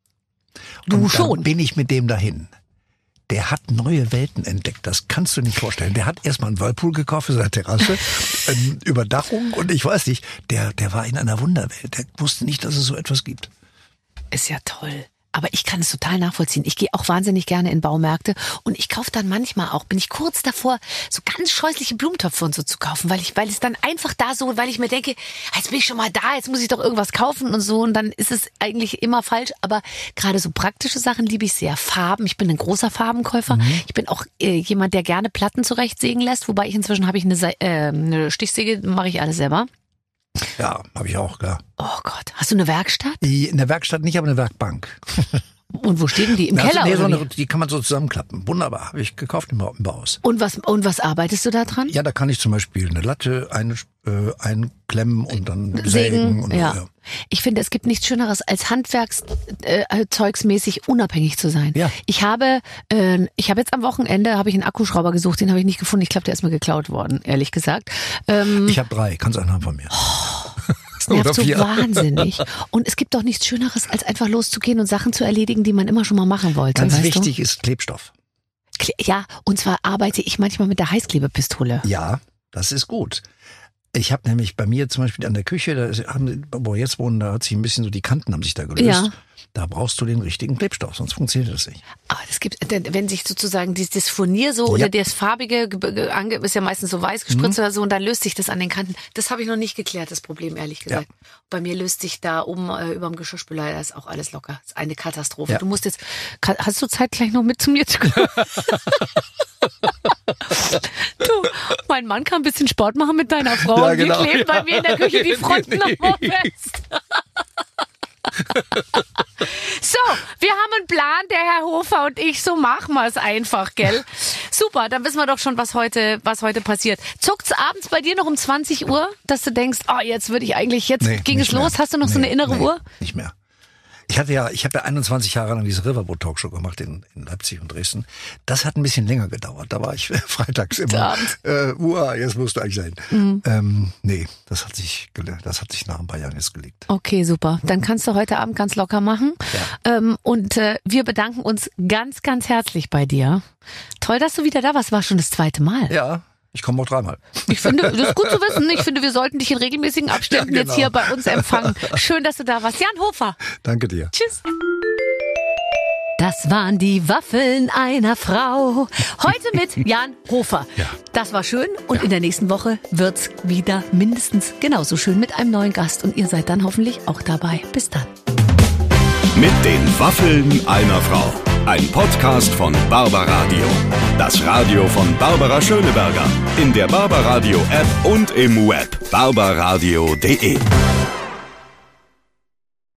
Du schon. Dann bin ich mit dem dahin. Der hat neue Welten entdeckt, das kannst du nicht vorstellen. Der hat erstmal einen Whirlpool gekauft für seine Terrasse, Überdachung und ich weiß nicht, der war in einer Wunderwelt. Der wusste nicht, dass es so etwas gibt. Ist ja toll. Aber ich kann es total nachvollziehen. Ich gehe auch wahnsinnig gerne in Baumärkte und ich kaufe dann manchmal auch, bin ich kurz davor, so ganz scheußliche Blumentöpfe und so zu kaufen, weil es dann einfach da so, weil ich mir denke, jetzt bin ich schon mal da, jetzt muss ich doch irgendwas kaufen und so und dann ist es eigentlich immer falsch. Aber gerade so praktische Sachen liebe ich sehr. Farben, ich bin ein großer Farbenkäufer. Ich bin auch jemand, der gerne Platten zurechtsägen lässt, wobei inzwischen habe ich eine Stichsäge, mache ich alles selber. Ja, habe ich auch, klar. Oh Gott, hast du eine Werkstatt? In der Werkstatt nicht, aber eine Werkbank. Und wo stehen die? Im Keller? Nee, oder die kann man so zusammenklappen. Wunderbar, habe ich gekauft im Bauhaus. Und was arbeitest du da dran? Ja, da kann ich zum Beispiel eine Latte einklemmen und dann sägen. Und ja. Ich finde, es gibt nichts Schöneres, als handwerkszeugsmäßig unabhängig zu sein. Ja. Ich habe jetzt am Wochenende einen Akkuschrauber gesucht, den habe ich nicht gefunden. Ich glaube, der ist mir geklaut worden, ehrlich gesagt. Ich habe 3, kannst einen haben von mir. Das nervt so wahnsinnig. Und es gibt doch nichts Schöneres, als einfach loszugehen und Sachen zu erledigen, die man immer schon mal machen wollte. Ganz wichtig ist Klebstoff. Ja, und zwar arbeite ich manchmal mit der Heißklebepistole. Ja, das ist gut. Ich habe nämlich bei mir zum Beispiel an der Küche, wo wir jetzt wohnen, da hat sich ein bisschen so die Kanten haben sich da gelöst. Ja. Da brauchst du den richtigen Klebstoff, sonst funktioniert das nicht. Aber das gibt, wenn sich sozusagen das Furnier so oder das farbige ist ja meistens so weiß gespritzt oder so und dann löst sich das an den Kanten. Das habe ich noch nicht geklärt, das Problem, ehrlich gesagt. Ja. Bei mir löst sich da oben über dem Geschirrspüler, da ist auch alles locker. Das ist eine Katastrophe. Ja. Du musst jetzt, hast du Zeit gleich noch mit zu mir zu kommen? Du, mein Mann kann ein bisschen Sport machen mit deiner Frau und wir kleben bei mir in der Küche die Fronten nochmal fest. So, wir haben einen Plan, der Herr Hofer und ich, so machen wir es einfach, gell? Super, dann wissen wir doch schon, was heute passiert. Zuckt's abends bei dir noch um 20 Uhr, dass du denkst, jetzt ging es los, hast du noch so eine innere Uhr? Nicht mehr. Ich habe ja 21 Jahre lang diese Riverboat Talkshow gemacht in Leipzig und Dresden. Das hat ein bisschen länger gedauert. Da war ich freitags immer, jetzt musst du eigentlich sein. Nee, das hat sich nach ein paar Jahren jetzt gelegt. Okay, super. Dann kannst du heute Abend ganz locker machen. Ja. Und wir bedanken uns ganz, ganz herzlich bei dir. Toll, dass du wieder da warst. War schon das 2. Mal. Ja. Ich komme auch 3-mal. Ich finde, das ist gut zu wissen. Ich finde, wir sollten dich in regelmäßigen Abständen jetzt hier bei uns empfangen. Schön, dass du da warst. Jan Hofer. Danke dir. Tschüss. Das waren die Waffeln einer Frau. Heute mit Jan Hofer. Ja. Das war schön und in der nächsten Woche wird's wieder mindestens genauso schön mit einem neuen Gast. Und ihr seid dann hoffentlich auch dabei. Bis dann. Mit den Waffeln einer Frau. Ein Podcast von Barbaradio. Das Radio von Barbara Schöneberger. In der Barbaradio App und im Web barbaradio.de.